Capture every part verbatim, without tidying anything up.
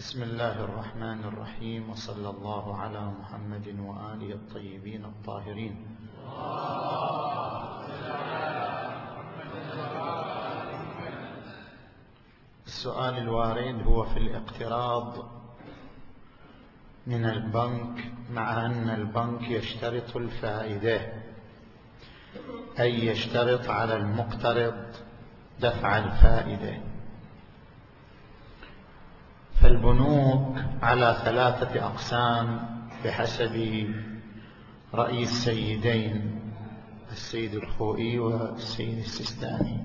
بسم الله الرحمن الرحيم، وصلى الله على محمد وآله الطيبين الطاهرين. السؤال الوارد هو في الاقتراض من البنك، مع أن البنك يشترط الفائدة، أي يشترط على المقترض دفع الفائدة. فالبنوك على ثلاثة أقسام بحسب رأي السيدين، السيد الخوئي والسيد السيستاني.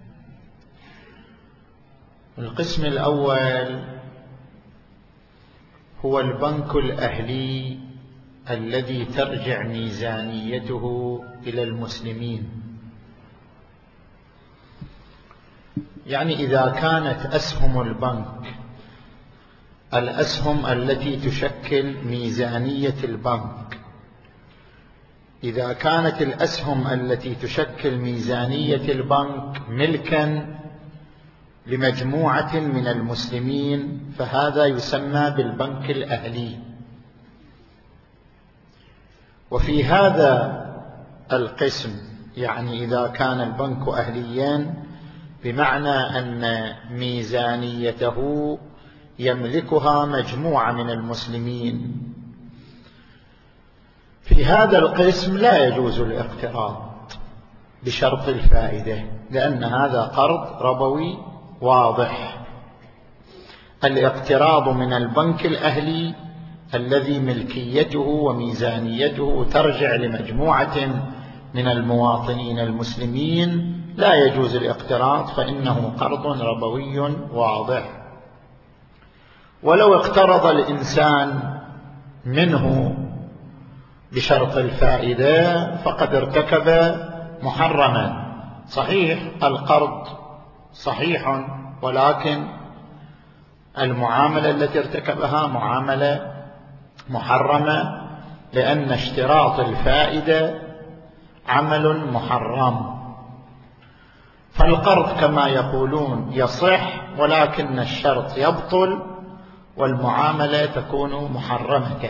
القسم الأول هو البنك الأهلي الذي ترجع ميزانيته إلى المسلمين، يعني إذا كانت أسهم البنك الأسهم التي تشكل ميزانية البنك، إذا كانت الأسهم التي تشكل ميزانية البنك ملكا لمجموعة من المسلمين، فهذا يسمى بالبنك الأهلي. وفي هذا القسم، يعني إذا كان البنك أهليا بمعنى أن ميزانيته يملكها مجموعة من المسلمين، في هذا القسم لا يجوز الاقتراض بشرط الفائدة، لأن هذا قرض ربوي واضح. الاقتراض من البنك الأهلي الذي ملكيته وميزانيته ترجع لمجموعة من المواطنين المسلمين لا يجوز الاقتراض، فإنه قرض ربوي واضح. ولو اقترض الإنسان منه بشرط الفائدة فقد ارتكب محرما. صحيح القرض صحيح، ولكن المعاملة التي ارتكبها معاملة محرمة، لأن اشتراط الفائدة عمل محرم. فالقرض كما يقولون يصح، ولكن الشرط يبطل والمعاملة تكون محرمة.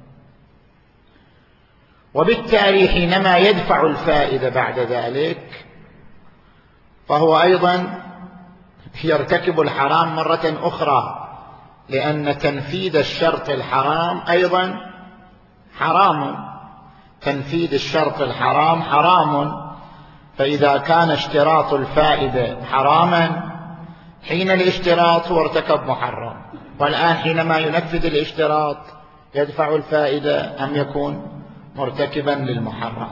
وبالتالي حينما يدفع الفائدة بعد ذلك فهو أيضا يرتكب الحرام مرة أخرى، لأن تنفيذ الشرط الحرام أيضا حرام. تنفيذ الشرط الحرام حرام، فإذا كان اشتراط الفائدة حراما حين الاشتراط هو ارتكب محرم، والآن حينما ينفذ الاشتراط يدفع الفائدة أم يكون مرتكبا للمحرم.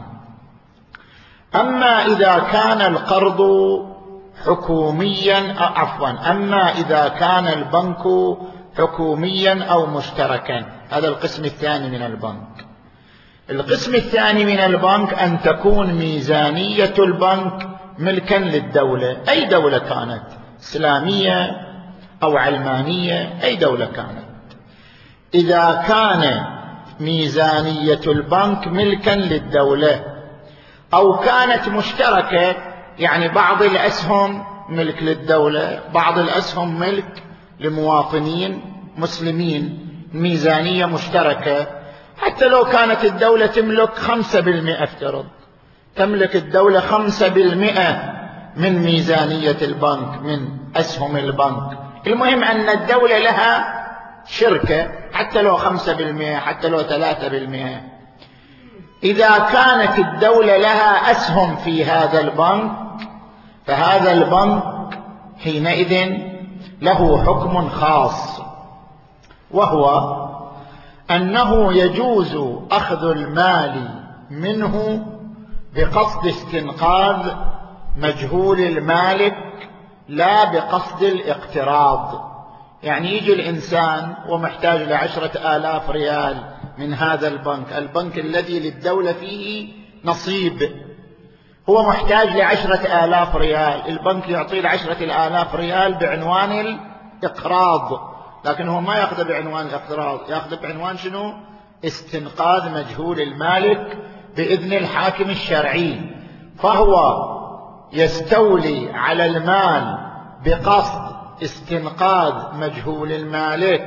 أما إذا كان القرض حكوميا، عفوا أما إذا كان البنك حكوميا أو مشتركا، هذا القسم الثاني من البنك. القسم الثاني من البنك أن تكون ميزانية البنك ملكا للدولة، أي دولة كانت، إسلامية أو علمانية، أي دولة كانت. إذا كان ميزانية البنك ملكا للدولة أو كانت مشتركة، يعني بعض الأسهم ملك للدولة، بعض الأسهم ملك لمواطنين مسلمين، ميزانية مشتركة، حتى لو كانت الدولة تملك خمسة بالمئة، افترض تملك الدولة خمسة بالمئة من ميزانية البنك، من أسهم البنك، المهم أن الدولة لها شركة حتى لو خمسة بالمئة، حتى لو ثلاثة بالمئة. إذا كانت الدولة لها أسهم في هذا البنك فهذا البنك حينئذ له حكم خاص، وهو أنه يجوز أخذ المال منه بقصد استنقاذ مجهول المالك، لا بقصد الاقتراض. يعني يجي الإنسان ومحتاج لعشرة آلاف ريال من هذا البنك، البنك الذي للدولة فيه نصيب، هو محتاج لعشرة آلاف ريال، البنك يعطيه العشرة الآلاف ريال بعنوان الإقراض، لكن هو ما يأخذ بعنوان الإقراض، يأخذ بعنوان شنو؟ استنقاذ مجهول المالك بإذن الحاكم الشرعي. فهو يستولي على المال بقصد استنقاذ مجهول المالك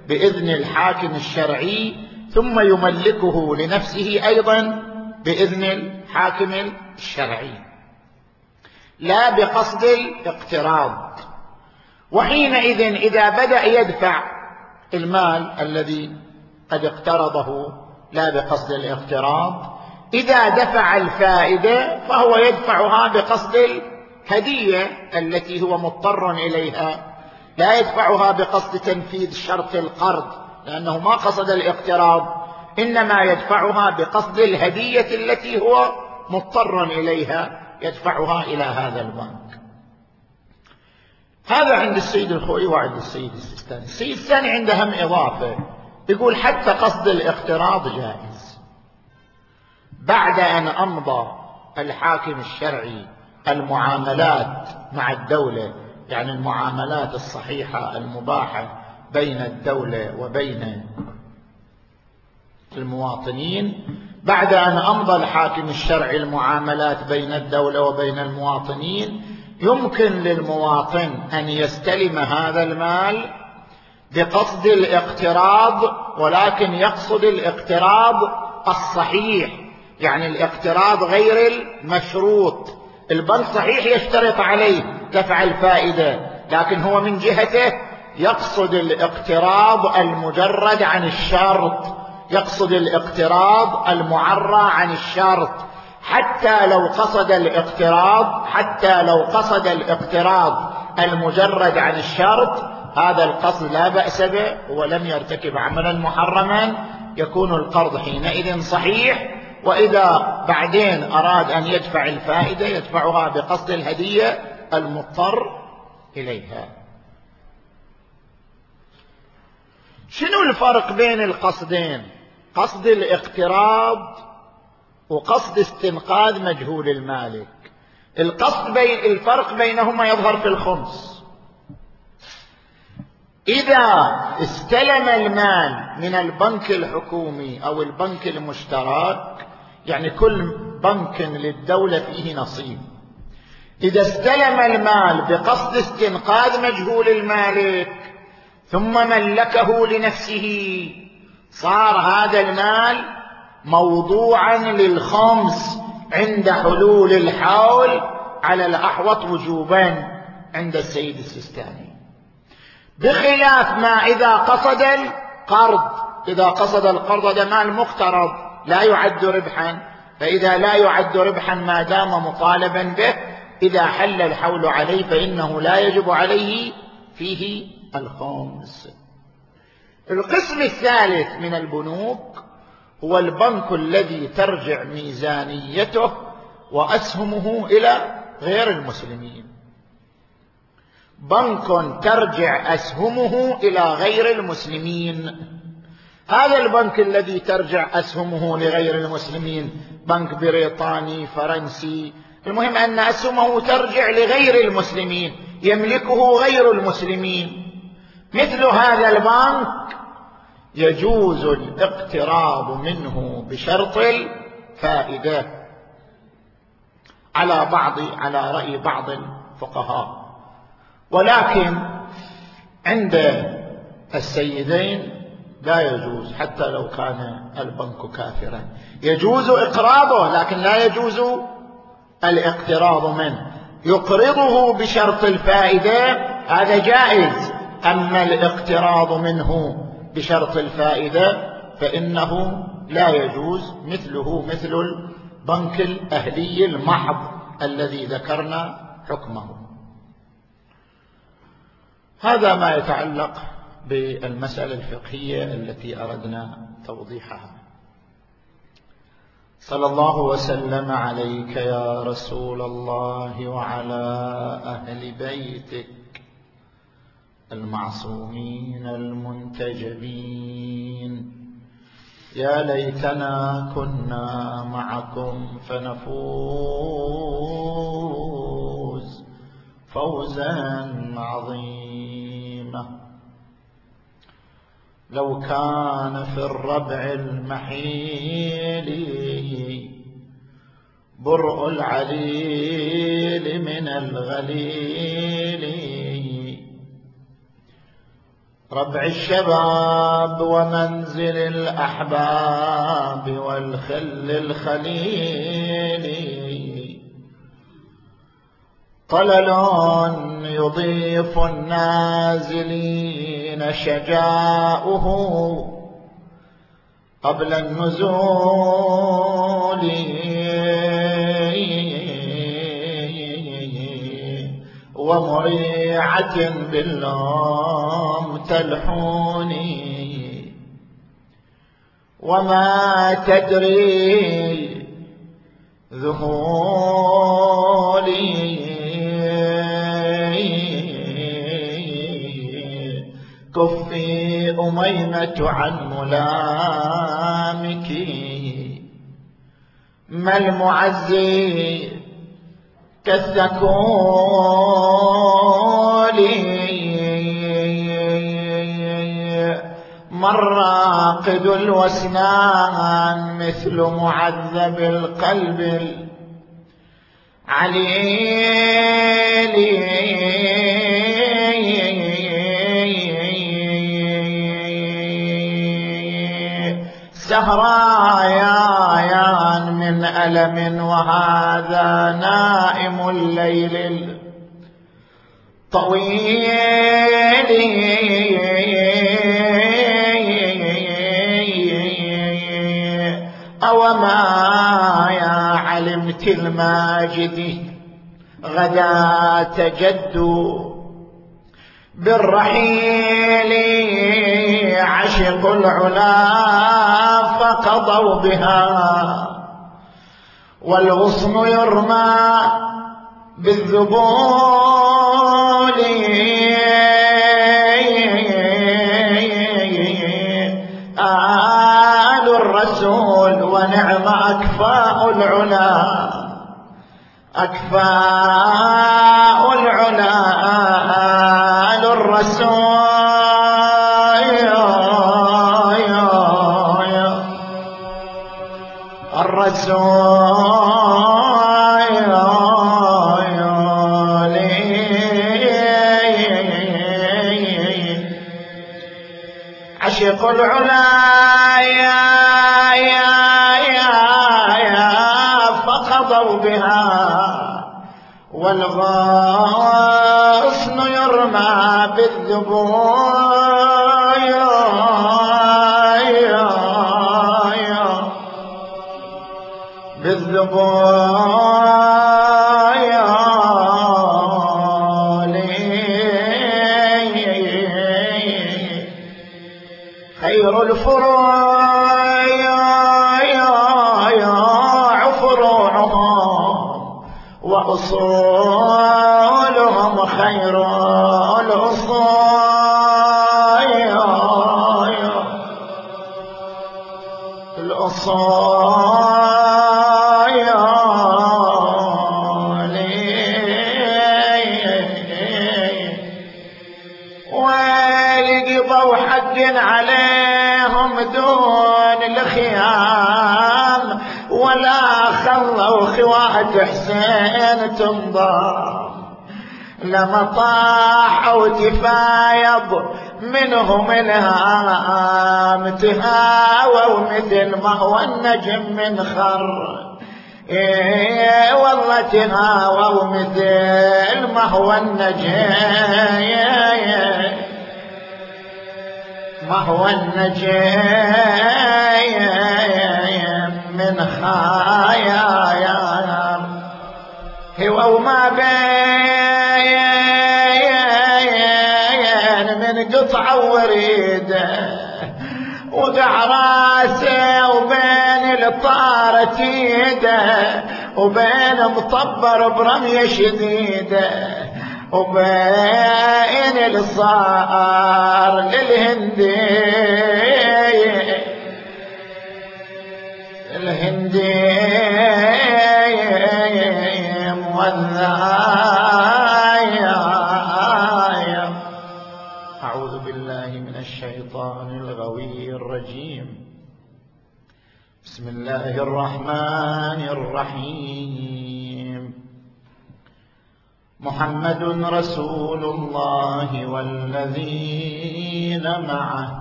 بإذن الحاكم الشرعي، ثم يملكه لنفسه أيضا بإذن الحاكم الشرعي، لا بقصد الاقتراض. وحينئذ إذا بدأ يدفع المال الذي قد اقترضه لا بقصد الاقتراض، إذا دفع الفائدة فهو يدفعها بقصد الهدية التي هو مضطر إليها، لا يدفعها بقصد تنفيذ شرط القرض، لأنه ما قصد الاقتراض، إنما يدفعها بقصد الهدية التي هو مضطر إليها، يدفعها إلى هذا البنك. هذا عند السيد الخوئي وعند السيد السيستاني. السيد الثاني عنده هم إضافة، يقول حتى قصد الاقتراض جائز بعد أن أمضى الحاكم الشرعي المعاملات مع الدولة، يعني المعاملات الصحيحة المباحة بين الدولة وبين المواطنين. بعد أن أمضى الحاكم الشرعي المعاملات بين الدولة وبين المواطنين، يمكن للمواطن أن يستلم هذا المال بقصد الاقتراض، ولكن يقصد الاقتراض الصحيح، يعني الاقتراض غير المشروط. البنك صحيح يشترط عليه دفع الفائدة، لكن هو من جهته يقصد الاقتراض المجرد عن الشرط، يقصد الاقتراض المعرى عن الشرط. حتى لو قصد الاقتراض حتى لو قصد الاقتراض المجرد عن الشرط، هذا القصد لا بأس به ولم يرتكب عملا محرما، يكون القرض حينئذ صحيح. وإذا بعدين أراد أن يدفع الفائدة يدفعها بقصد الهدية المضطر إليها. شنو الفرق بين القصدين؟ قصد الاقتراض وقصد استنقاذ مجهول المالك. القصد بين الفرق بينهما يظهر في الخمس. إذا استلم المال من البنك الحكومي أو البنك المشترك، يعني كل بنك للدولة فيه نصيب، إذا استلم المال بقصد استنقاذ مجهول المالك ثم ملكه لنفسه، صار هذا المال موضوعا للخمس عند حلول الحول على الأحوط وجوبا عند السيد السيستاني، بخلاف ما إذا قصد القرض. إذا قصد القرض هذا مال مقترض لا يعد ربحا، فإذا لا يعد ربحا ما دام مطالبا به، إذا حل الحول عليه فإنه لا يجب عليه فيه الخمس. القسم الثالث من البنوك هو البنك الذي ترجع ميزانيته وأسهمه إلى غير المسلمين. بنك ترجع أسهمه إلى غير المسلمين. هذا البنك الذي ترجع أسهمه لغير المسلمين، بنك بريطاني فرنسي، المهم أن أسهمه ترجع لغير المسلمين، يملكه غير المسلمين. مثل هذا البنك يجوز الاقتراض منه بشرط الفائدة على بعض على رأي بعض الفقهاء، ولكن عند السيدين لا يجوز حتى لو كان البنك كافرا. يجوز إقراضه لكن لا يجوز الاقتراض منه. يقرضه بشرط الفائدة هذا جائز، أما الاقتراض منه بشرط الفائدة فإنه لا يجوز، مثله مثل البنك الأهلي المحض الذي ذكرنا حكمه. هذا ما يتعلق بالمسألة الفقهية التي أردنا توضيحها. صلى الله وسلم عليك يا رسول الله وعلى أهل بيتك المعصومين المنتجبين. يا ليتنا كنا معكم فنفوز فوزا عظيما. لو كان في الربع المحيل برء العليل من الغليل، ربع الشباب ومنزل الأحباب والخل الخليل، طلل يضيف النازلين شجاؤه قبل النزول، ومريعة باللوم تلحوني، وما تدري ذهولي كفي أميمة عن ملامك، ما المعزي كالثكول، من راقد الوسنان مثل معذب القلب العليل، سهرايان من ألم وهذا نائم الليل الطويل، أوما يا علمت الماجد غدا تجد بالرحيل، عشق العلا فقضوا بها والغصن يرمى بالذبول، آل الرسول ونعم أكفاء العلا، أكفاء العلا آل الرسول، الرسول عشق العلا يا يا يا يا فقضوا بها والغصن يرمى بالذبول، بالذبول، خير الفروع فروعهم وأصولهم خير الأصول، الأصول ولقضوا حق عليهم دون الخيام، ولا خلوا خوات حسين تنضم، لما طاحوا تفايض منهم الهام، تهاووا مثل ما هو النجم من خر، إيه والله تهاووا مثل ما هو النجم، ما هو النجم من خايا، هو وما بين من قطعة وريدة وقع راسه، وبين الطارة يده، وبين مطبر برمية شديدة، وبين الصار للهندي الهندي والذايا. أعوذ بالله من الشيطان الغوي الرجيم. بسم الله الرحمن الرحيم. محمد رسول الله والذين معه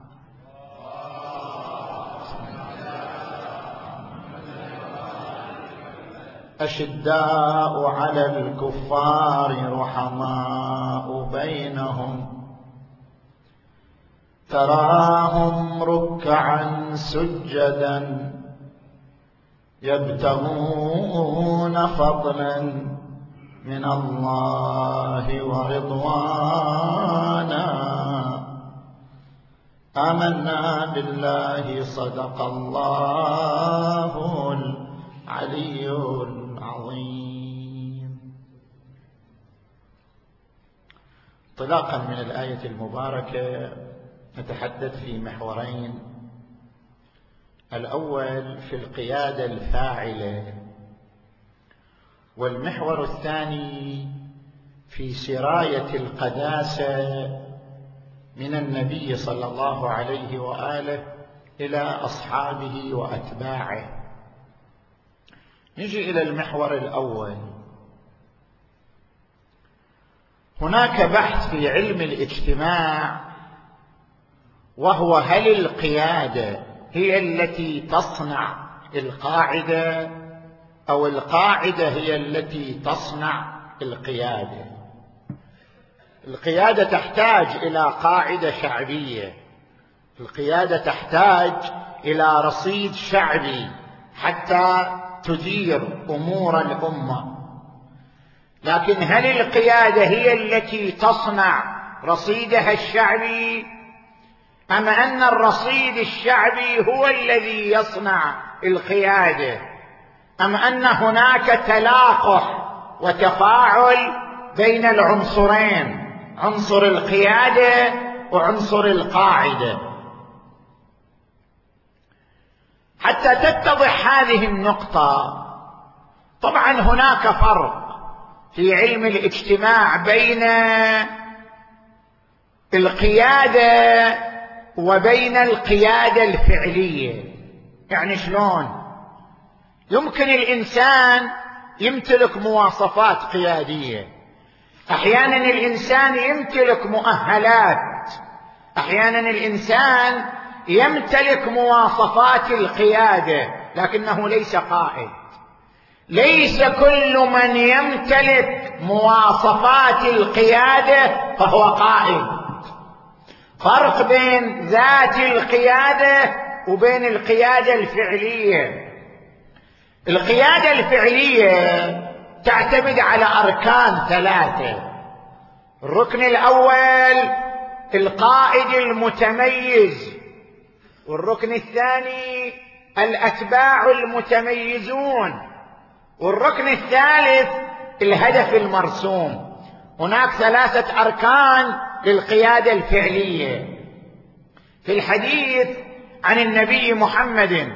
أشداء على الكفار رحماء بينهم تراهم ركعا سجدا يبتغون فضلا من الله ورضوانا آمنا بالله صدق الله العلي العظيم. انطلاقا من الآية المباركة نتحدث في محورين: الأول في القيادة الفاعلة، والمحور الثاني في سراية القداسة من النبي صلى الله عليه وآله إلى أصحابه وأتباعه. نجي إلى المحور الأول. هناك بحث في علم الاجتماع، وهو هل القيادة هي التي تصنع القاعدة أو القاعدة هي التي تصنع القيادة؟ القيادة تحتاج إلى قاعدة شعبية، القيادة تحتاج إلى رصيد شعبي حتى تدير أمور الأمة. لكن هل القيادة هي التي تصنع رصيدها الشعبي، أم أن الرصيد الشعبي هو الذي يصنع القيادة، أم أن هناك تلاقح وتفاعل بين العنصرين، عنصر القيادة وعنصر القاعدة؟ حتى تتضح هذه النقطة، طبعا هناك فرق في علم الاجتماع بين القيادة وبين القيادة الفعلية. يعني شلون؟ يمكن الإنسان يمتلك مواصفات قيادية، أحيانا الإنسان يمتلك مؤهلات، أحيانا الإنسان يمتلك مواصفات القيادة لكنه ليس قائد. ليس كل من يمتلك مواصفات القيادة فهو قائد. فرق بين ذات القيادة وبين القيادة الفعلية. القيادة الفعلية تعتمد على أركان ثلاثة: الركن الأول القائد المتميز، والركن الثاني الأتباع المتميزون، والركن الثالث الهدف المرسوم. هناك ثلاثة أركان للقيادة الفعلية. في الحديث عن النبي محمد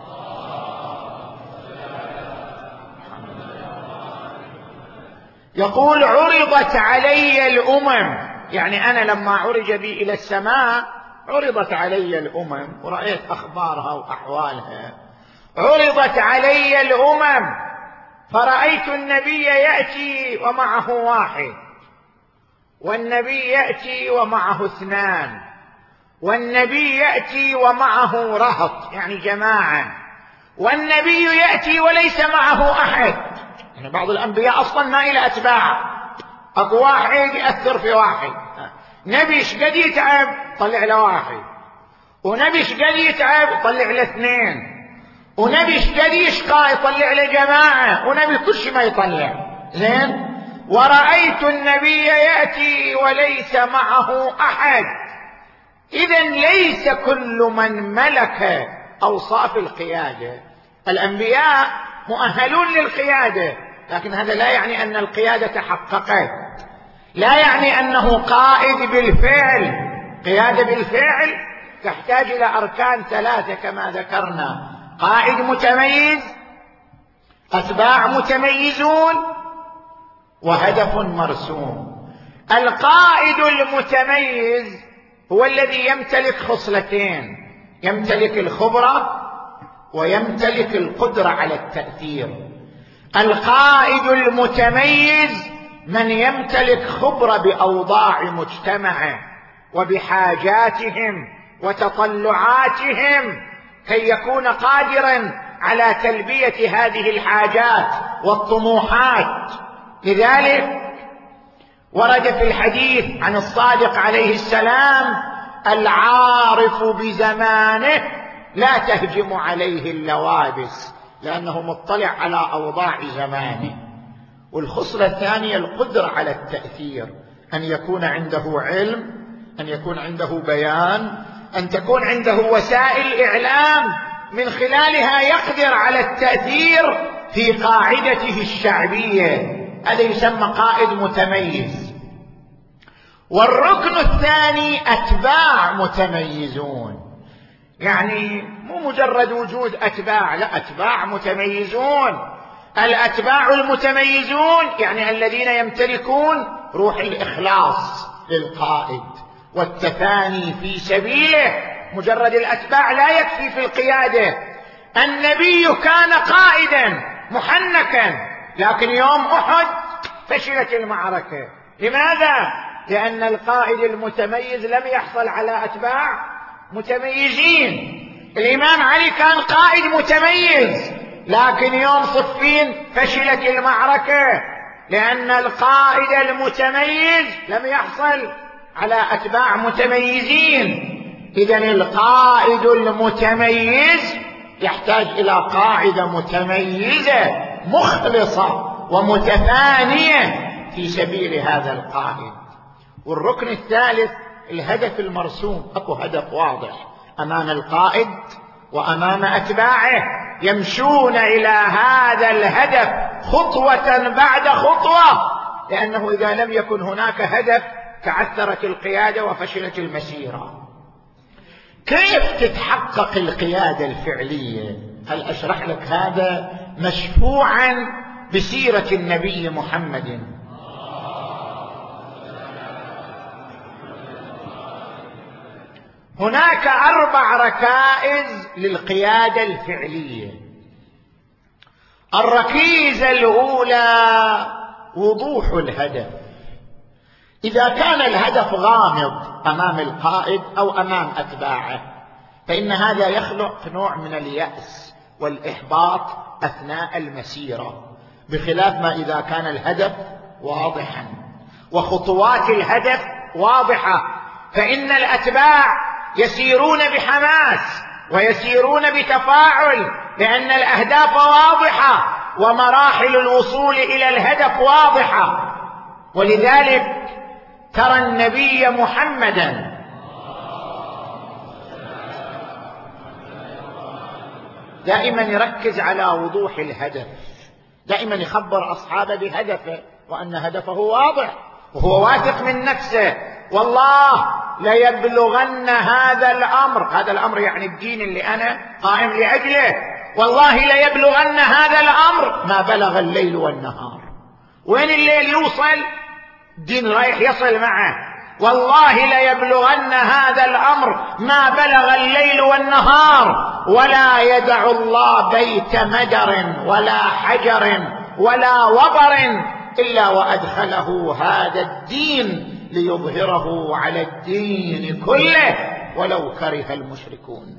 يقول: عرضت علي الأمم، يعني أنا لما عرج بي إلى السماء عرضت علي الأمم ورأيت أخبارها وأحوالها. عرضت علي الأمم فرأيت النبي يأتي ومعه واحد، والنبي يأتي ومعه اثنان، والنبي يأتي ومعه رهط يعني جماعة، والنبي يأتي وليس معه أحد. يعني بعض الأنبياء أصلا ما إلى أتباع، أكو واحد يأثر في واحد. نبي شقد يتعب طلع له واحد، ونبي شقد يتعب طلع له اثنين، ونبي شقد يشقى يطلع له جماعة، ونبي كل شيء ما يطلع. زين؟ ورأيت النبي يأتي وليس معه أحد. إذن ليس كل من ملك أوصاف القيادة. الأنبياء مؤهلون للقيادة، لكن هذا لا يعني أن القيادة تحققت، لا يعني أنه قائد بالفعل. قيادة بالفعل تحتاج إلى أركان ثلاثة كما ذكرنا: قائد متميز، أتباع متميزون، وهدف مرسوم. القائد المتميز هو الذي يمتلك خصلتين: يمتلك الخبرة ويمتلك القدرة على التأثير. القائد المتميز من يمتلك خبرة بأوضاع مجتمعه وبحاجاتهم وتطلعاتهم كي يكون قادرا على تلبية هذه الحاجات والطموحات. لذلك ورد في الحديث عن الصادق عليه السلام: العارف بزمانه لا تهجم عليه اللوابس، لأنه مطلع على أوضاع زمانه. والخصلة الثانية القدرة على التأثير، أن يكون عنده علم، أن يكون عنده بيان، أن تكون عنده وسائل إعلام من خلالها يقدر على التأثير في قاعدته الشعبية. هذا يسمى قائد متميز. والركن الثاني أتباع متميزون، يعني مو مجرد وجود أتباع، لا، أتباع متميزون. الأتباع المتميزون يعني الذين يمتلكون روح الإخلاص للقائد والتفاني في سبيله. مجرد الأتباع لا يكفي في القيادة. النبي كان قائدا محنكا، لكن يوم أحد فشلت المعركة. لماذا؟ لأن القائد المتميز لم يحصل على أتباع متميزين. الإمام علي كان قائد متميز، لكن يوم صفين فشلت المعركة، لأن القائد المتميز لم يحصل على أتباع متميزين. إذن القائد المتميز يحتاج إلى قاعدة متميزة مخلصة ومتفانية في سبيل هذا القائد. والركن الثالث الهدف المرسوم، أكو هدف واضح أمام القائد وأمام أتباعه، يمشون إلى هذا الهدف خطوة بعد خطوة، لأنه إذا لم يكن هناك هدف تعثرت القيادة وفشلت المسيرة. كيف تتحقق القيادة الفعلية؟ هل أشرح لك هذا مشفوعا بسيرة النبي محمد. هناك أربع ركائز للقيادة الفعلية. الركيزة الأولى وضوح الهدف. إذا كان الهدف غامض أمام القائد أو أمام أتباعه فإن هذا يخلق نوع من اليأس والإحباط أثناء المسيرة، بخلاف ما إذا كان الهدف واضحا وخطوات الهدف واضحة، فإن الأتباع يسيرون بحماس ويسيرون بتفاعل، لأن الأهداف واضحة ومراحل الوصول إلى الهدف واضحة. ولذلك ترى النبي محمدا دائما يركز على وضوح الهدف، دائما يخبر أصحابه بهدفه وأن هدفه واضح، وهو واثق من نفسه. والله ليبلغن هذا الأمر، هذا الأمر يعني الدين اللي أنا قائم لأجله، والله ليبلغن هذا الأمر ما بلغ الليل والنهار. وين الليل يوصل الدين رايح يصل معه. والله ليبلغن هذا الأمر ما بلغ الليل والنهار، ولا يدع الله بيت مدر ولا حجر ولا وبر إلا وأدخله هذا الدين ليظهره على الدين كله ولو كره المشركون.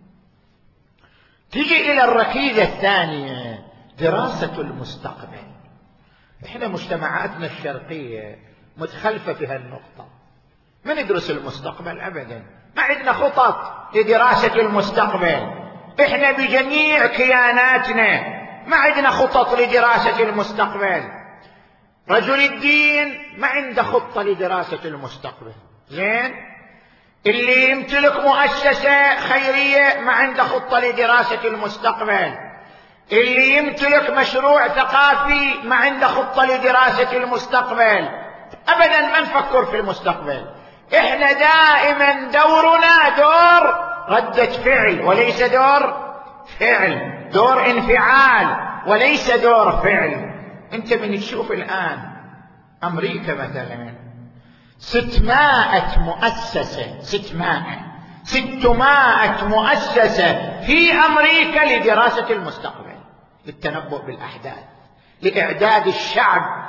تيجي إلى الركيزة الثانية دراسة المستقبل. إحنا مجتمعاتنا الشرقية متخلفة في هالنقطة، ما ندرس المستقبل أبدا، ما عندنا خطط لدراسة المستقبل. إحنا بجميع كياناتنا ما عندنا خطط لدراسة المستقبل. رجل الدين ما عنده خطة لدراسة المستقبل، زين؟ اللي يمتلك مؤسسة خيرية ما عنده خطة لدراسة المستقبل. اللي يمتلك مشروع ثقافي ما عنده خطة لدراسة المستقبل. أبدا ما نفكر في المستقبل. إحنا دائما دورنا دور ردة فعل وليس دور فعل، دور انفعال وليس دور فعل. انت من تشوف الآن أمريكا مثلا ستمائة مؤسسة ستمائة ستمائة مؤسسة في أمريكا لدراسة المستقبل، للتنبؤ بالأحداث، لإعداد الشعب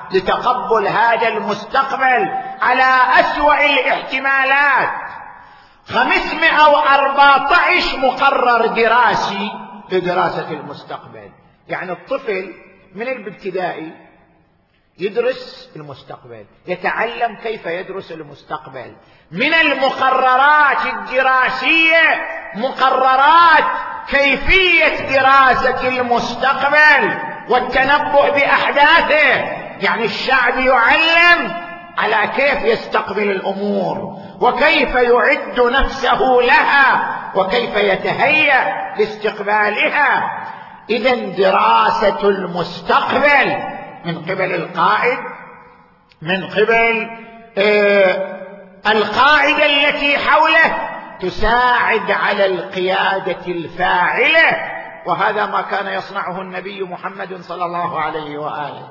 لتقبل هذا المستقبل على أسوأ الاحتمالات. خمسمائة وأربعة عشر مقرر دراسي لدراسة المستقبل. يعني الطفل من الابتدائي يدرس المستقبل، يتعلم كيف يدرس المستقبل. من المقررات الدراسية مقررات كيفية دراسة المستقبل والتنبؤ بأحداثه. يعني الشعب يعلم على كيف يستقبل الأمور وكيف يعد نفسه لها وكيف يتهيأ لاستقبالها. إذن دراسة المستقبل من قبل القائد، من قبل آه القاعدة التي حوله، تساعد على القيادة الفاعلة. وهذا ما كان يصنعه النبي محمد صلى الله عليه وآله.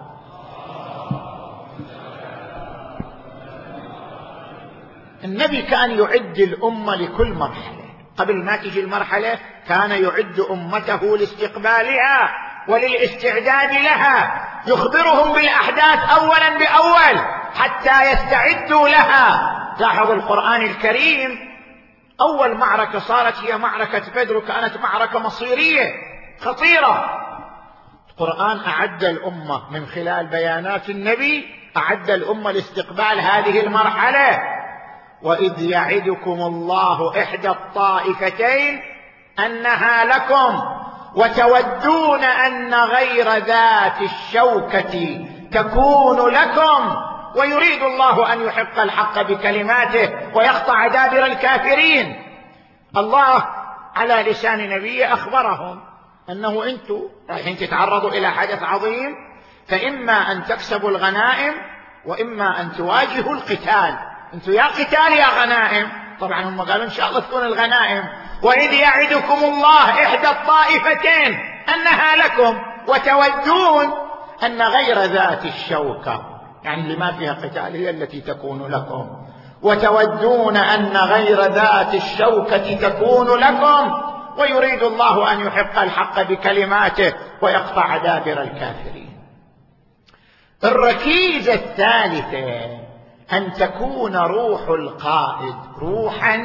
النبي كان يعد الأمة لكل مرحلة. قبل ما تجي المرحلة كان يعد أمته لاستقبالها وللاستعداد لها، يخبرهم بالأحداث أولا بأول حتى يستعدوا لها. لاحظ القرآن الكريم أول معركة صارت هي معركة بدر، كانت معركة مصيرية خطيرة. القرآن أعد الأمة من خلال بيانات النبي، أعد الأمة لاستقبال هذه المرحلة. وإذ يعدكم الله إحدى الطائفتين أنها لكم وتودون أن غير ذات الشوكة تكون لكم ويريد الله أن يحق الحق بكلماته ويقطع دابر الكافرين. الله على لسان نبيه أخبرهم أنه أنتم رايحين تتعرضوا إلى حدث عظيم، فإما أن تكسبوا الغنائم وإما أن تواجهوا القتال. أنتم يا قتال يا غنائم. طبعا هم قالوا إن شاء الله تكون الغنائم. وإذ يعدكم الله إحدى الطائفتين أنها لكم وتودون أن غير ذات الشوكة، يعني اللي ما فيها قتال هي التي تكون لكم، وتودون أن غير ذات الشوكة تكون لكم ويريد الله أن يحق الحق بكلماته ويقطع دابر الكافرين. الركيزة الثالثة أن تكون روح القائد روحا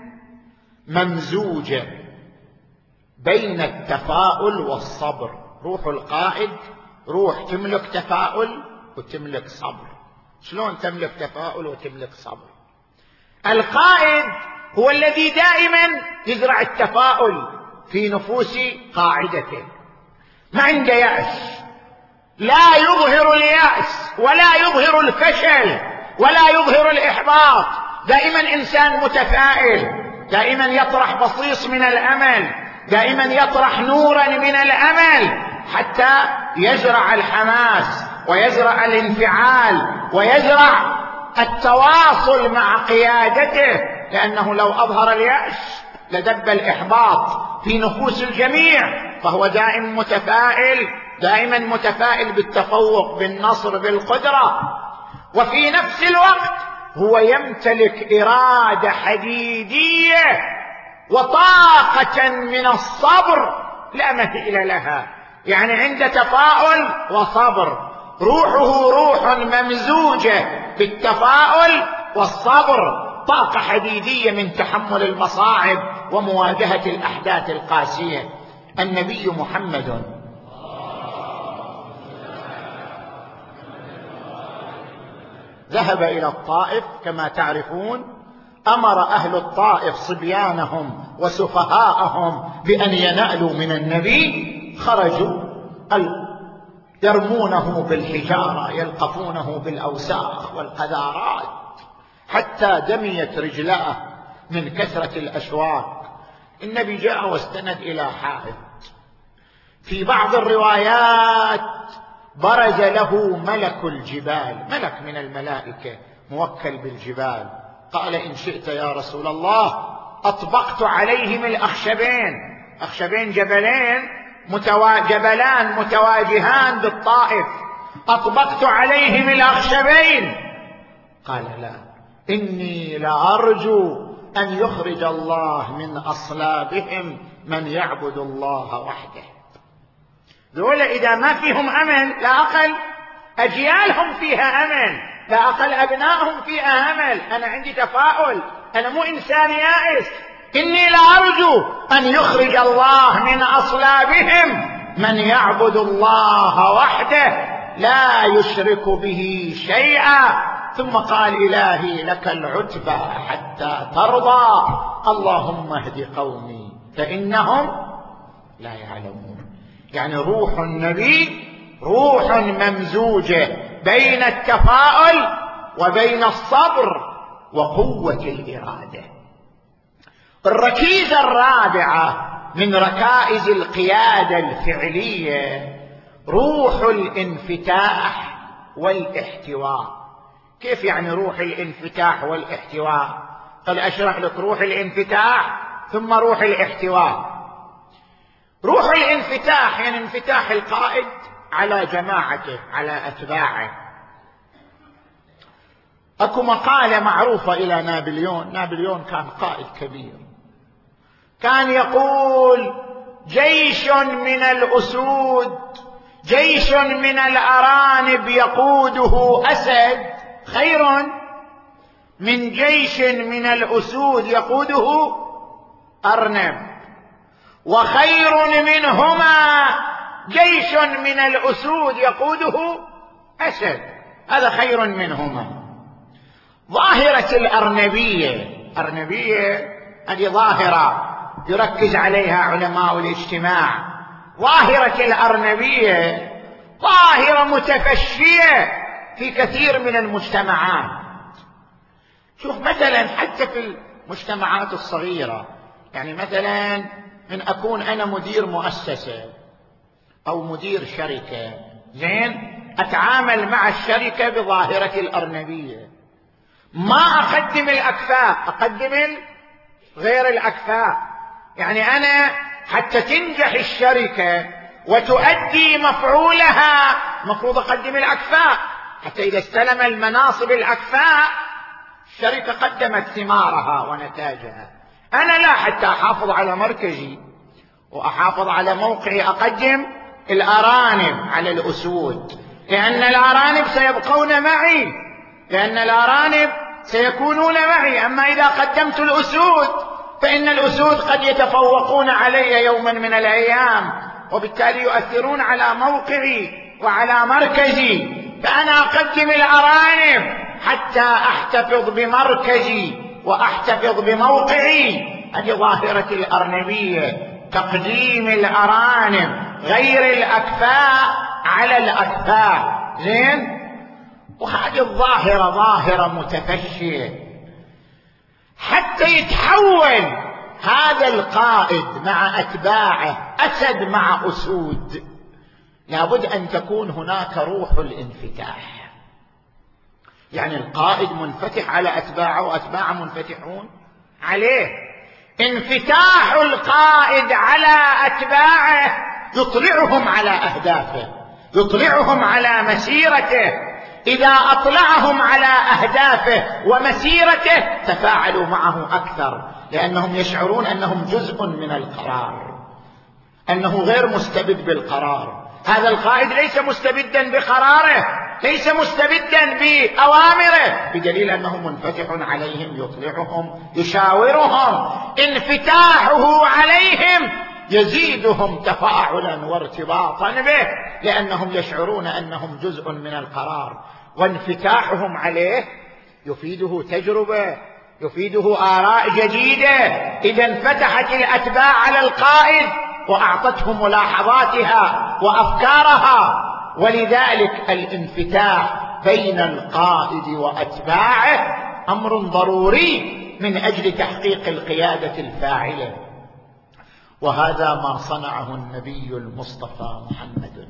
ممزوجة بين التفاؤل والصبر. روح القائد روح تملك تفاؤل وتملك صبر. شلون تملك تفاؤل وتملك صبر؟ القائد هو الذي دائما يزرع التفاؤل في نفوس قاعدته، ما عنده يأس، لا يظهر اليأس ولا يظهر الفشل ولا يظهر الإحباط. دائما إنسان متفائل، دائما يطرح بصيص من الأمل، دائما يطرح نورا من الأمل حتى يزرع الحماس ويزرع الانفعال ويزرع التواصل مع قيادته. لأنه لو أظهر اليأس لدب الإحباط في نفوس الجميع. فهو دائما متفائل، دائما متفائل بالتفوق، بالنصر، بالقدرة. وفي نفس الوقت هو يمتلك إرادة حديدية وطاقة من الصبر لا مثيل لها. يعني عنده تفاؤل وصبر، روحه روح ممزوجة بالتفاؤل والصبر، طاقة حديدية من تحمل المصاعب ومواجهة الأحداث القاسية. النبي محمد ذهب إلى الطائف كما تعرفون، أمر أهل الطائف صبيانهم وسفهاءهم بأن ينالوا من النبي. خرجوا يرمونه بالحجارة، يلقفونه بالأوساخ والقذارات حتى دميت رجلاه من كثرة الأشواك. النبي جاء واستند إلى حائط. في بعض الروايات برز له ملك الجبال، ملك من الملائكة موكل بالجبال، قال: إن شئت يا رسول الله أطبقت عليهم الأخشبين. أخشبين جبلين متوا... جبلان متواجهان بالطائف، أطبقت عليهم الأخشبين. قال: لا، إني لأرجو أن يخرج الله من أصلابهم من يعبد الله وحده. ذولا إذا ما فيهم أمل لا أقل أجيالهم فيها أمل، لا أقل أبنائهم فيها أمل. أنا عندي تفاؤل، أنا مو إنسان يائس. إني لأرجو أن يخرج الله من أصلابهم من يعبد الله وحده لا يشرك به شيئا. ثم قال إلهي لك العتبى حتى ترضى، اللهم اهد قومي فإنهم لا يعلمون. يعني روح النبي روح ممزوجة بين التفاؤل وبين الصبر وقوة الإرادة. الركيزة الرابعة من ركائز القيادة الفعلية روح الانفتاح والاحتواء. كيف يعني روح الانفتاح والاحتواء؟ قد أشرح لك روح الانفتاح ثم روح الاحتواء. روح الانفتاح يعني انفتاح القائد على جماعته على أتباعه. أكو مقالة معروفة إلى نابليون. نابليون كان قائد كبير، كان يقول جيش من الأسود، جيش من الأرانب يقوده أسد خير من جيش من الأسود يقوده أرنب، وخير منهما جيش من الأسود يقوده أسد، هذا خير منهما. ظاهرة الأرنبية، أرنبية هذه ظاهرة يركز عليها علماء الاجتماع. ظاهرة الأرنبية ظاهرة متفشية في كثير من المجتمعات. شوف مثلا حتى في المجتمعات الصغيرة، يعني مثلا من أكون أنا مدير مؤسسة أو مدير شركة، زين، أتعامل مع الشركة بظاهرة الأرنبية، ما أقدم الأكفاء، أقدم غير الأكفاء. يعني أنا حتى تنجح الشركة وتؤدي مفعولها مفروض أقدم الأكفاء، حتى إذا استلم المناصب الأكفاء الشركة قدمت ثمارها ونتاجها. أنا لا، حتى أحافظ على مركزي وأحافظ على موقعي أقدم الأرانب على الأسود، لأن الأرانب سيبقون معي، لأن الأرانب سيكونون معي. أما إذا قدمت الأسود فإن الأسود قد يتفوقون علي يوما من الأيام، وبالتالي يؤثرون على موقعي وعلى مركزي. فأنا أقدم الأرانب حتى أحتفظ بمركزي وأحتفظ بموقعي. هذه ظاهرة الأرنبية، تقديم الأرانب غير الأكفاء على الأكفاء، زين. وهذه الظاهرة ظاهرة متفشية. حتى يتحول هذا القائد مع أتباعه أسد مع أسود، لابد أن تكون هناك روح الانفتاح. يعني القائد منفتح على أتباعه وأتباعه منفتحون عليه. انفتاح القائد على أتباعه يطلعهم على أهدافه، يطلعهم على مسيرته. إذا أطلعهم على أهدافه ومسيرته تفاعلوا معه أكثر، لأنهم يشعرون أنهم جزء من القرار، أنه غير مستبد بالقرار. هذا القائد ليس مستبدا بقراره، ليس مستبدا بأوامره، بدليل أنه منفتح عليهم، يطلعهم، يشاورهم. انفتاحه عليهم يزيدهم تفاعلا وارتباطا به، لأنهم يشعرون أنهم جزء من القرار. وانفتاحهم عليه يفيده تجربة، يفيده آراء جديدة. إذا انفتحت الأتباع على القائد وأعطته ملاحظاتها وأفكارها. ولذلك الانفتاح بين القائد وأتباعه أمر ضروري من أجل تحقيق القيادة الفاعلة. وهذا ما صنعه النبي المصطفى محمد.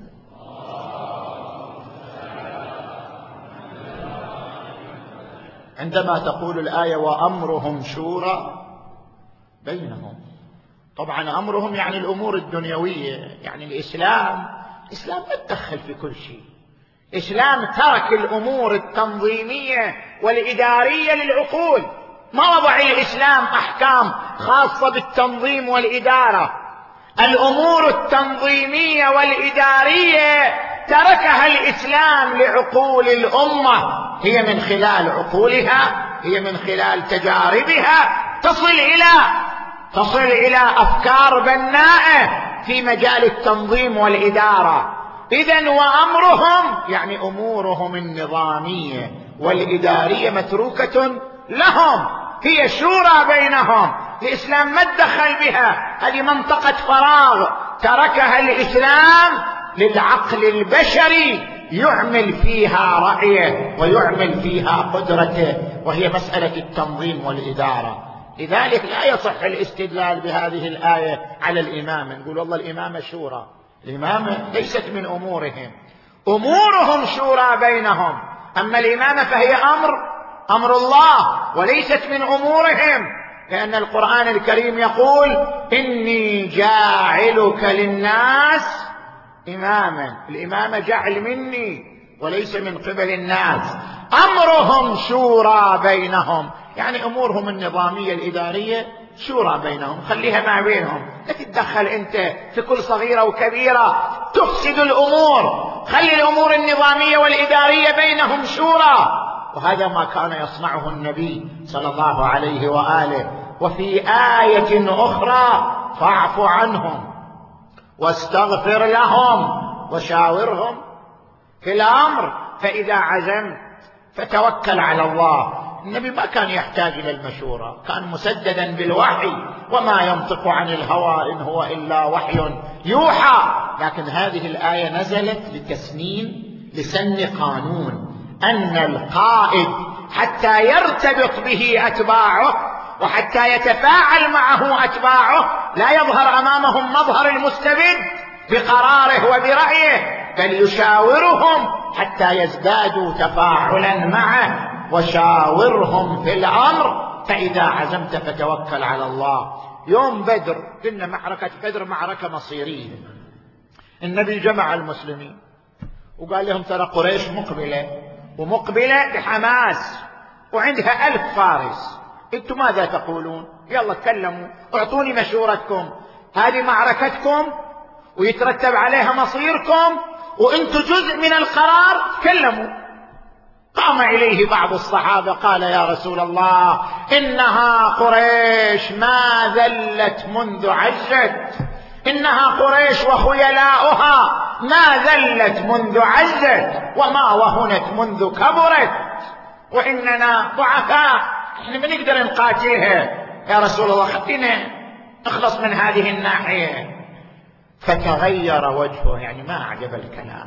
عندما تقول الآية وأمرهم شورى بينهم، طبعا أمرهم يعني الأمور الدنيوية، يعني الإسلام الإسلام ما تدخل في كل شيء. الإسلام ترك الأمور التنظيمية والإدارية للعقول، ما وضع الإسلام أحكام خاصة بالتنظيم والإدارة. الأمور التنظيمية والإدارية تركها الإسلام لعقول الأمة، هي من خلال عقولها، هي من خلال تجاربها تصل إلى تصل إلى أفكار بناءة في مجال التنظيم والإدارة. إذن وأمرهم يعني أمورهم النظامية والإدارية متروكة لهم، هي شورى بينهم، الإسلام ما تدخل بها، هذه منطقة فراغ تركها الإسلام للعقل البشري يعمل فيها رأيه ويعمل فيها قدرته، وهي مسألة التنظيم والإدارة. لذلك لا يصح الاستدلال بهذه الآية على الإمامة، نقول والله الإمامة شورى، الإمامة ليست من أمورهم، أمورهم شورى بينهم، أما الإمامة فهي أمر أمر الله وليست من أمورهم، لأن القرآن الكريم يقول إني جاعلك للناس إماما، الإمامة جعل مني وليس من قبل الناس. أمرهم شورى بينهم، يعني أمورهم النظامية الإدارية شورى بينهم، خليها ما بينهم، لا تتدخل أنت في كل صغيرة وكبيرة تفسد الأمور، خلي الأمور النظامية والإدارية بينهم شورى. وهذا ما كان يصنعه النبي صلى الله عليه وآله. وفي آية أخرى فاعف عنهم واستغفر لهم وشاورهم في الأمر فإذا عزمت فتوكل على الله. النبي ما كان يحتاج إلى المشورة، كان مسددا بالوحي، وما ينطق عن الهوى إن هو إلا وحي يوحى. لكن هذه الآية نزلت لتسنين لسن قانون أن القائد حتى يرتبط به أتباعه وحتى يتفاعل معه أتباعه لا يظهر أمامهم مظهر المستبد بقراره وبرأيه، بل يشاورهم حتى يزدادوا تفاعلا معه. وشاورهم في الأمر فإذا عزمت فتوكل على الله. يوم بدر، قلنا معركة بدر معركة مصيرية، النبي جمع المسلمين وقال لهم ترى قريش مقبلة ومقبلة بحماس وعندها ألف فارس، انتم ماذا تقولون؟ يلا تكلموا، اعطوني مشورتكم، هذه معركتكم ويترتب عليها مصيركم وانتم جزء من القرار، تكلموا. قام إليه بعض الصحابة قال يا رسول الله إنها قريش ما ذلت منذ عزت، إنها قريش وخيلاؤها ما ذلت منذ عزت وما وهنت منذ كبرت، وإننا ضعفاء، احنا ما نقدر نقاتلها يا رسول الله، خلينا نخلص من هذه الناحية. فتغير وجهه، يعني ما أعجب الكلام،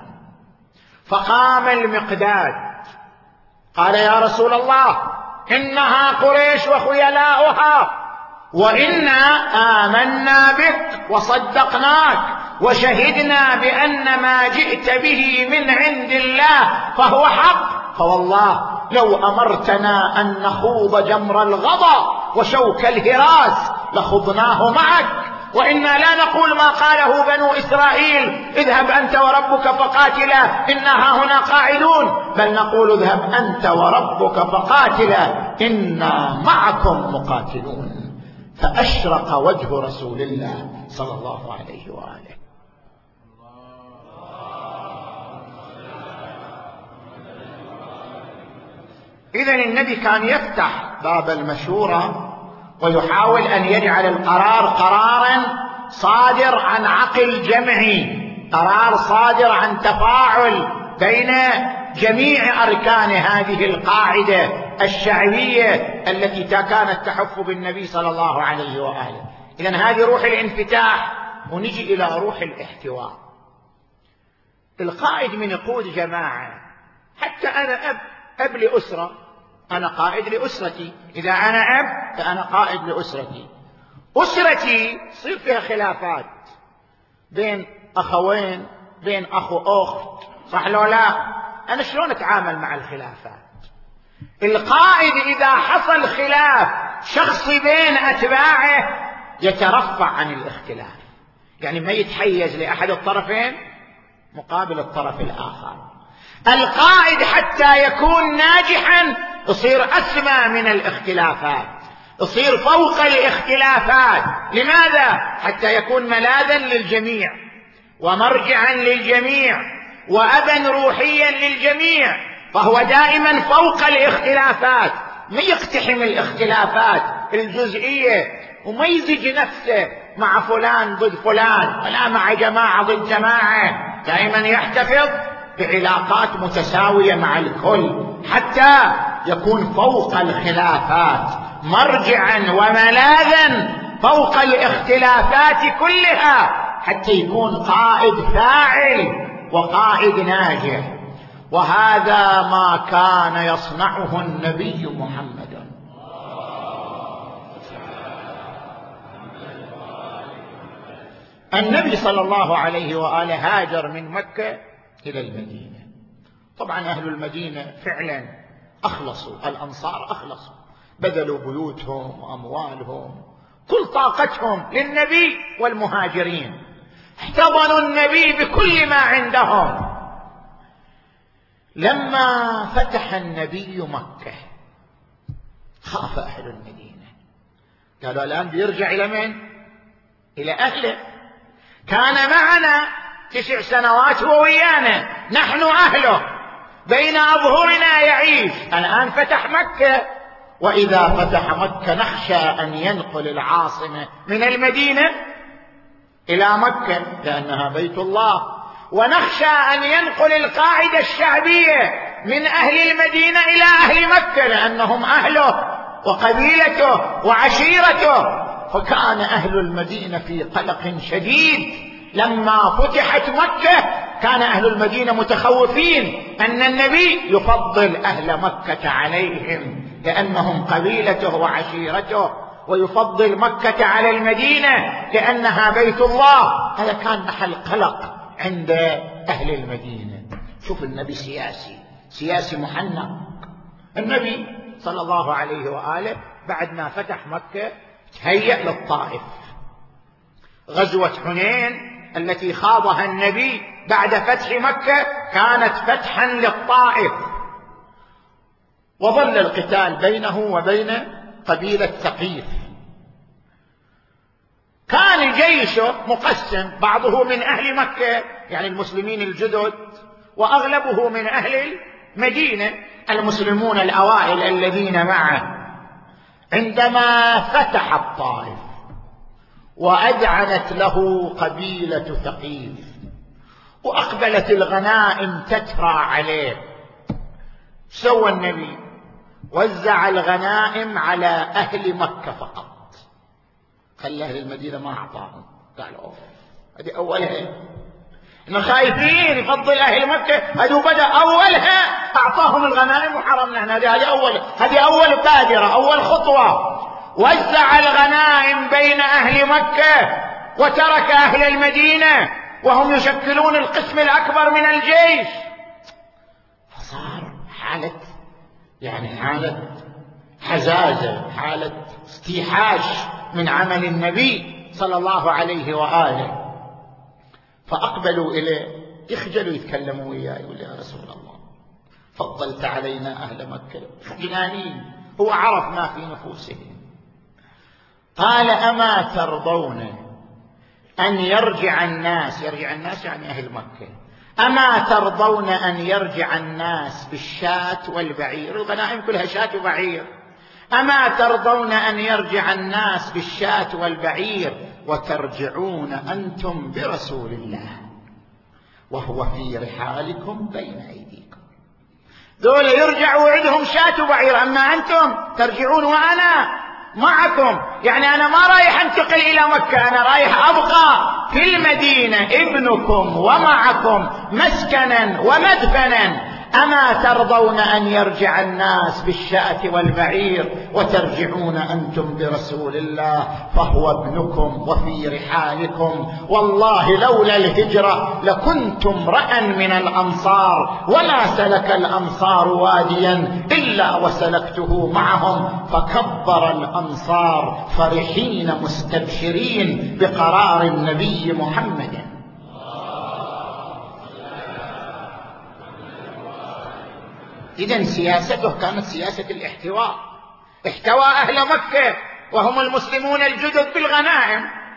فقام المقداد قال يا رسول الله إنها قريش وخيلاؤها وإنا آمنا بك وصدقناك وشهدنا بأن ما جئت به من عند الله فهو حق، فوالله لو أمرتنا أن نخوض جمر الغضا وشوك الهراس لخضناه معك، وإنا لا نقول ما قاله بنو إسرائيل اذهب أنت وربك فقاتلا إنا هنا قاعدون، بل نقول اذهب أنت وربك فقاتلا إنا معكم مقاتلون. فأشرق وجه رسول الله صلى الله عليه وآله. إذن النبي كان يفتح باب المشورة ويحاول أن يجعل القرار قرارا صادر عن عقل جمعي، قرار صادر عن تفاعل بين جميع أركان هذه القاعدة الشعبية التي كانت تحف بالنبي صلى الله عليه وآله. إذن هذه روح الانفتاح. ونجي إلى روح الاحتواء. القائد من يقود جماعة، حتى أنا أب أب لأسرة، أنا قائد لأسرتي، إذا أنا أب فأنا قائد لأسرتي. أسرتي يصير فيها خلافات بين أخوين، بين أخ وأخت، صح لو لا؟ أنا شلون أتعامل مع الخلافات؟ القائد إذا حصل خلاف شخصي بين أتباعه يترفع عن الاختلاف، يعني ما يتحيز لأحد الطرفين مقابل الطرف الآخر. القائد حتى يكون ناجحا يصير أسمى من الاختلافات، يصير فوق الاختلافات. لماذا؟ حتى يكون ملاذا للجميع ومرجعا للجميع وأبا روحيا للجميع، فهو دائما فوق الاختلافات، ما يقتحم الاختلافات الجزئية وما يزج نفسه مع فلان ضد فلان ولا مع جماعة ضد جماعة، دائما يحتفظ بعلاقات متساوية مع الكل حتى يكون فوق الخلافات مرجعا وملاذا فوق الاختلافات كلها، حتى يكون قائد فاعل وقائد ناجح. وهذا ما كان يصنعه النبي محمد. النبي صلى الله عليه وآله هاجر من مكة إلى المدينة. طبعا أهل المدينة فعلا أخلصوا، الأنصار أخلصوا، بذلوا بيوتهم وأموالهم كل طاقتهم للنبي والمهاجرين، احتضنوا النبي بكل ما عندهم. لما فتح النبي مكة خاف أهل المدينة، قالوا الآن بيرجع إلى من؟ إلى أهله، كان معنا تسع سنوات هو ويانا، نحن أهله، بين أظهرنا يعيش، الآن فتح مكة، وإذا فتح مكة نخشى أن ينقل العاصمة من المدينة إلى مكة لأنها بيت الله، ونخشى أن ينقل القاعدة الشعبية من أهل المدينة إلى أهل مكة لأنهم أهله وقبيلته وعشيرته. فكان أهل المدينة في قلق شديد. لما فتحت مكة كان أهل المدينة متخوفين أن النبي يفضل أهل مكة عليهم لأنهم قبيلته وعشيرته، ويفضل مكة على المدينة لأنها بيت الله. هذا كان محل قلق عند أهل المدينة. شوف النبي سياسي، سياسي محنك. النبي صلى الله عليه وآله بعد ما فتح مكة تهيأ للطائف. غزوة حنين التي خاضها النبي بعد فتح مكة كانت فتحا للطائف، وظل القتال بينه وبين قبيلة ثقيف. كان جيشه مقسم، بعضه من أهل مكة يعني المسلمين الجدد، وأغلبه من أهل المدينة المسلمون الأوائل الذين معه. عندما فتح الطائف وأذعنت له قبيلة ثقيف وأقبلت الغنائم تترى عليه، سوى النبي وزع الغنائم على أهل مكة فقط، خلى أهل المدينة ما أعطاهم. قال أوف، هذه أولها، إن خايفين يفضل أهل مكة، هذه بدأ أولها أعطاهم الغنائم وحرمنا. هذه أول هذه أول بادرة، أول خطوة. وزع الغنائم بين أهل مكة وترك أهل المدينة وهم يشكلون القسم الأكبر من الجيش. فصار حالة يعني حالة حزازة، حالة استيحاش من عمل النبي صلى الله عليه وآله. فأقبلوا إليه يخجلوا يتكلموا وياه، يقول يا رسول الله فضلت علينا أهل مكة، خجلانين، هو عرف ما في نفوسهم. قال أما ترضون أن يرجع الناس، يرجع الناس يعني أهل مكة، أما ترضون أن يرجع الناس بالشاة والبعير، الغنائم كلها شاة وبعير، أما ترضون أن يرجع الناس بالشاة والبعير وترجعون أنتم برسول الله وهو في رحالكم بين أيديكم؟ دول يرجعوا عندهم شاة وبعير، أما أنتم ترجعون وأنا معكم، يعني أنا ما رايح أنتقل إلى مكة، أنا رايح أبقى في المدينة ابنكم ومعكم مسكنا ومدفنا. أما ترضون أن يرجع الناس بالشاة والبعير وترجعون أنتم برسول الله فهو ابنكم وفي رحالكم؟ والله لولا الهجرة لكنتم امرأ من الأنصار، وما سلك الأنصار واديا إلا وسلكته معهم. فكبر الأنصار فرحين مستبشرين بقرار النبي محمد. إذن سياسته كانت سياسة الاحتواء، احتوى أهل مكة وهم المسلمون الجدد بالغنائم،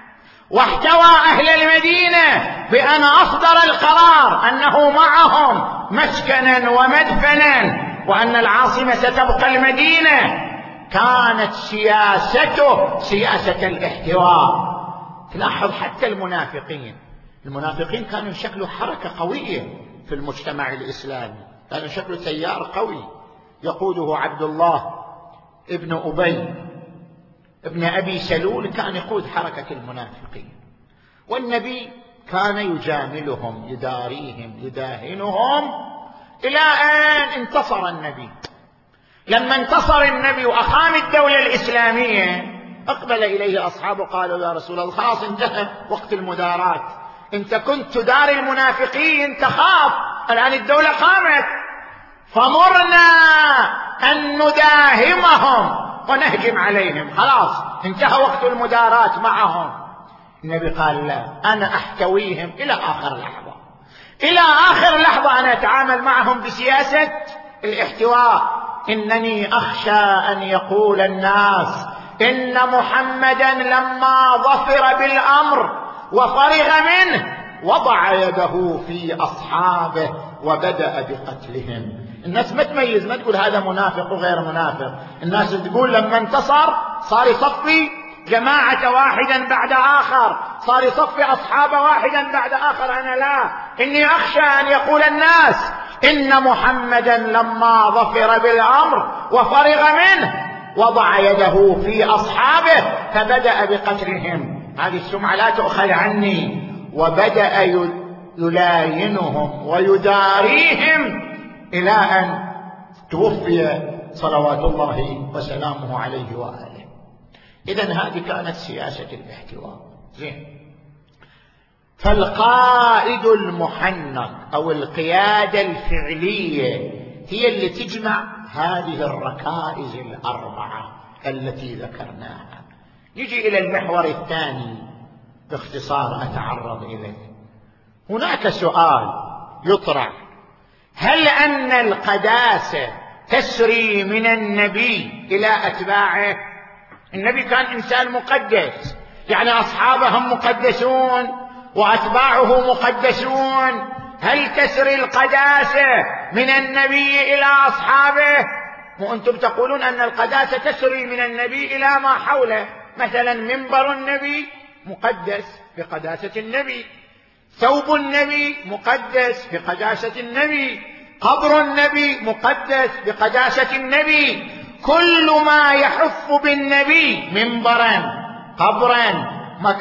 واحتوى أهل المدينة بأن أصدر القرار أنه معهم مسكنا ومدفنا وأن العاصمة ستبقى المدينة، كانت سياسته سياسة الاحتواء. تلاحظ حتى المنافقين المنافقين كانوا يشكلوا حركة قوية في المجتمع الإسلامي، كانوا يشكلوا تيار قوي يقوده عبد الله ابن أبي ابن أبي سلول، كان يقود حركة المنافقين، والنبي كان يجاملهم يداريهم يداهنهم إلى أن انتصر النبي. لما انتصر النبي وأقام الدولة الإسلامية أقبل إليه أصحابه قالوا يا رسول الله خلاص انتهى وقت المدارات، انت كنت تدار المنافقين تخاف، الآن الدولة قامت، فمرنا أن نداهمهم ونهجم عليهم، خلاص انتهى وقت المدارات معهم. النبي قال لا، أنا أحتويهم إلى آخر لحظة، إلى آخر لحظة أنا أتعامل معهم بسياسة الاحتواء. إنني أخشى أن يقول الناس إن محمدا لما ظفر بالأمر وفرغ منه وضع يده في أصحابه وبدأ بقتلهم. الناس ما تميز، ما تقول هذا منافق وغير منافق، الناس تقول لما انتصر صار يصفي جماعة واحدا بعد آخر، صار يصفي أصحاب واحدا بعد آخر. أنا لا، إني أخشى أن يقول الناس إن محمدا لما ظفر بالأمر وفرغ منه وضع يده في أصحابه فبدأ بقتلهم. هذه السمعة لا تؤخذ عني. وبدأ يلاينهم ويداريهم إلى أن توفي صلوات الله وسلامه عليه وآله. إذن هذه كانت سياسة الاحتواء. زين. فالقائد المحنك أو القيادة الفعلية هي اللي تجمع هذه الركائز الأربعة التي ذكرناها. نجي إلى المحور الثاني باختصار أتعرض إليه. هناك سؤال يطرح: هل أن القداسة تسري من النبي إلى أتباعه؟ النبي كان إنسان مقدس، يعني أصحابهم مقدسون وأتباعه مقدسون، هل تسري القداسة من النبي إلى أصحابه؟ وأنتم تقولون أن القداسة تسري من النبي إلى ما حوله، مثلا منبر النبي مقدس بقداسة النبي، ثوب النبي مقدس بقداسة النبي، قبر النبي مقدس بقداسة النبي، كل ما يحف بالنبي منبرا قبرا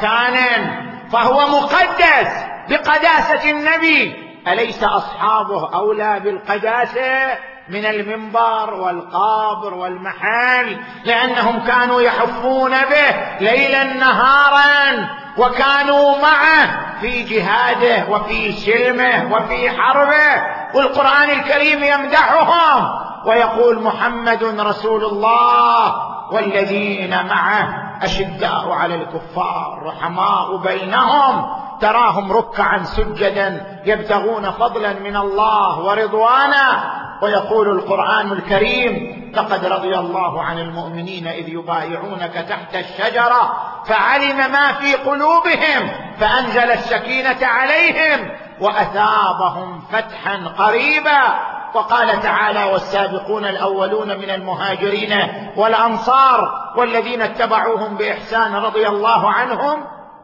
مكانا فهو مقدس بقداسة النبي. أليس أصحابه أولى بالقداسة من المنبر والقبر والمحل؟ لأنهم كانوا يحفون به ليلا نهارا وكانوا معه في جهاده وفي سلمه وفي حربه، والقرآن الكريم يمدحهم ويقول محمد رسول الله والذين معه أشداء على الكفار رحماء بينهم تراهم ركعا سجدا يبتغون فضلا من الله ورضوانا. ويقول القرآن الكريم: لقد رضي الله عن المؤمنين إذ يبايعونك تحت الشجرة فعلم ما في قلوبهم فأنزل السكينة عليهم وأثابهم فتحا قريبا. وقال تعالى: والسابقون الأولون من المهاجرين والأنصار والذين اتبعوهم بإحسان رضي الله عنهم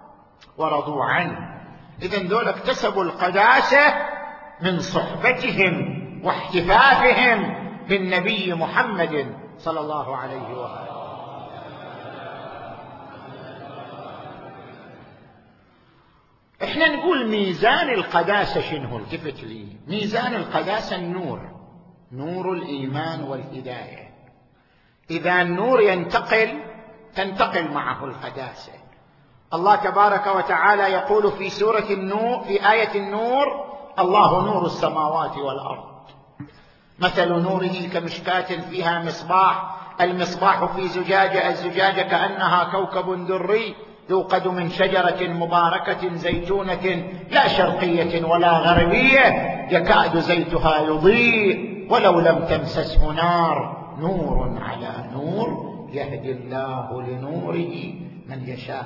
ورضوا عنه. إذن دول اكتسبوا القداسة من صحبتهم واحتفافهم بالنبي محمد صلى الله عليه وآله. احنا نقول ميزان القداسة شنو؟ التفت لي، ميزان القداسة النور، نور الإيمان والهداية. إذا النور ينتقل تنتقل معه القداسة. الله تبارك وتعالى يقول في سورة النور في آية النور: الله نور السماوات والأرض مثل نوره كمشكاة فيها مصباح، المصباح في زجاجة، الزجاجة كأنها كوكب دري يوقد من شجرة مباركة زيتونة لا شرقية ولا غربية يكاد زيتها يضيء ولو لم تمسسه نار، نور على نور يهدي الله لنوره من يشاء.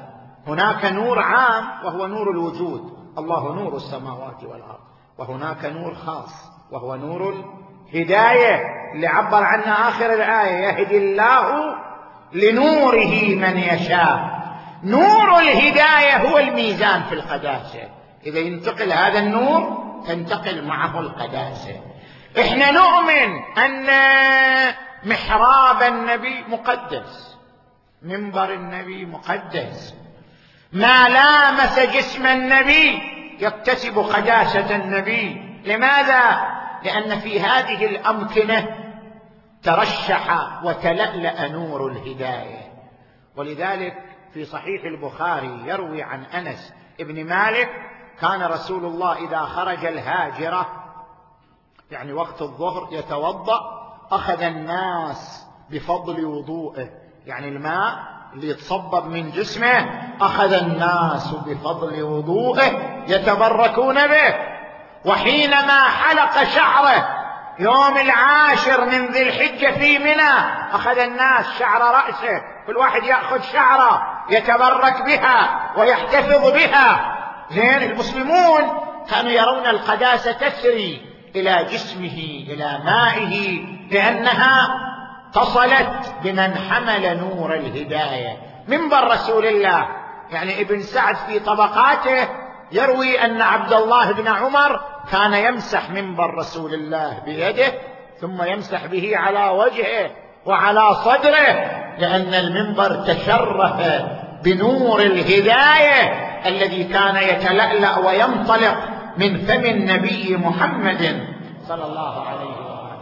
هناك نور عام وهو نور الوجود، الله نور السماوات والأرض، وهناك نور خاص وهو نور الهداية اللي عبر عنه آخر الآية: يهدي الله لنوره من يشاء. نور الهداية هو الميزان في القداسة، إذا ينتقل هذا النور تنتقل معه القداسة. إحنا نؤمن أن محراب النبي مقدس، منبر النبي مقدس، ما لامس جسم النبي يكتسب قداسة النبي. لماذا؟ لأن في هذه الأمكنة ترشح وتلألأ نور الهداية. ولذلك في صحيح البخاري يروي عن أنس ابن مالك: كان رسول الله إذا خرج الهاجرة، يعني وقت الظهر، يتوضأ، أخذ الناس بفضل وضوءه، يعني الماء اللي يتصبب من جسمه أخذ الناس بفضل وضوءه يتبركون به. وحينما حلق شعره يوم العاشر من ذي الحجة في منى، أخذ الناس شعر رأسه، كل واحد يأخذ شعره يتبرك بها ويحتفظ بها. زين، المسلمون كانوا يرون القداسة تسري إلى جسمه إلى مائه، لأنها اتصلت بمن حمل نور الهداية. منبر رسول الله، يعني ابن سعد في طبقاته يروي أن عبد الله بن عمر كان يمسح منبر رسول الله بيده ثم يمسح به على وجهه وعلى صدره، لأن المنبر تشرف بنور الهداية الذي كان يتلألأ وينطلق من فم النبي محمد صلى الله عليه وسلم.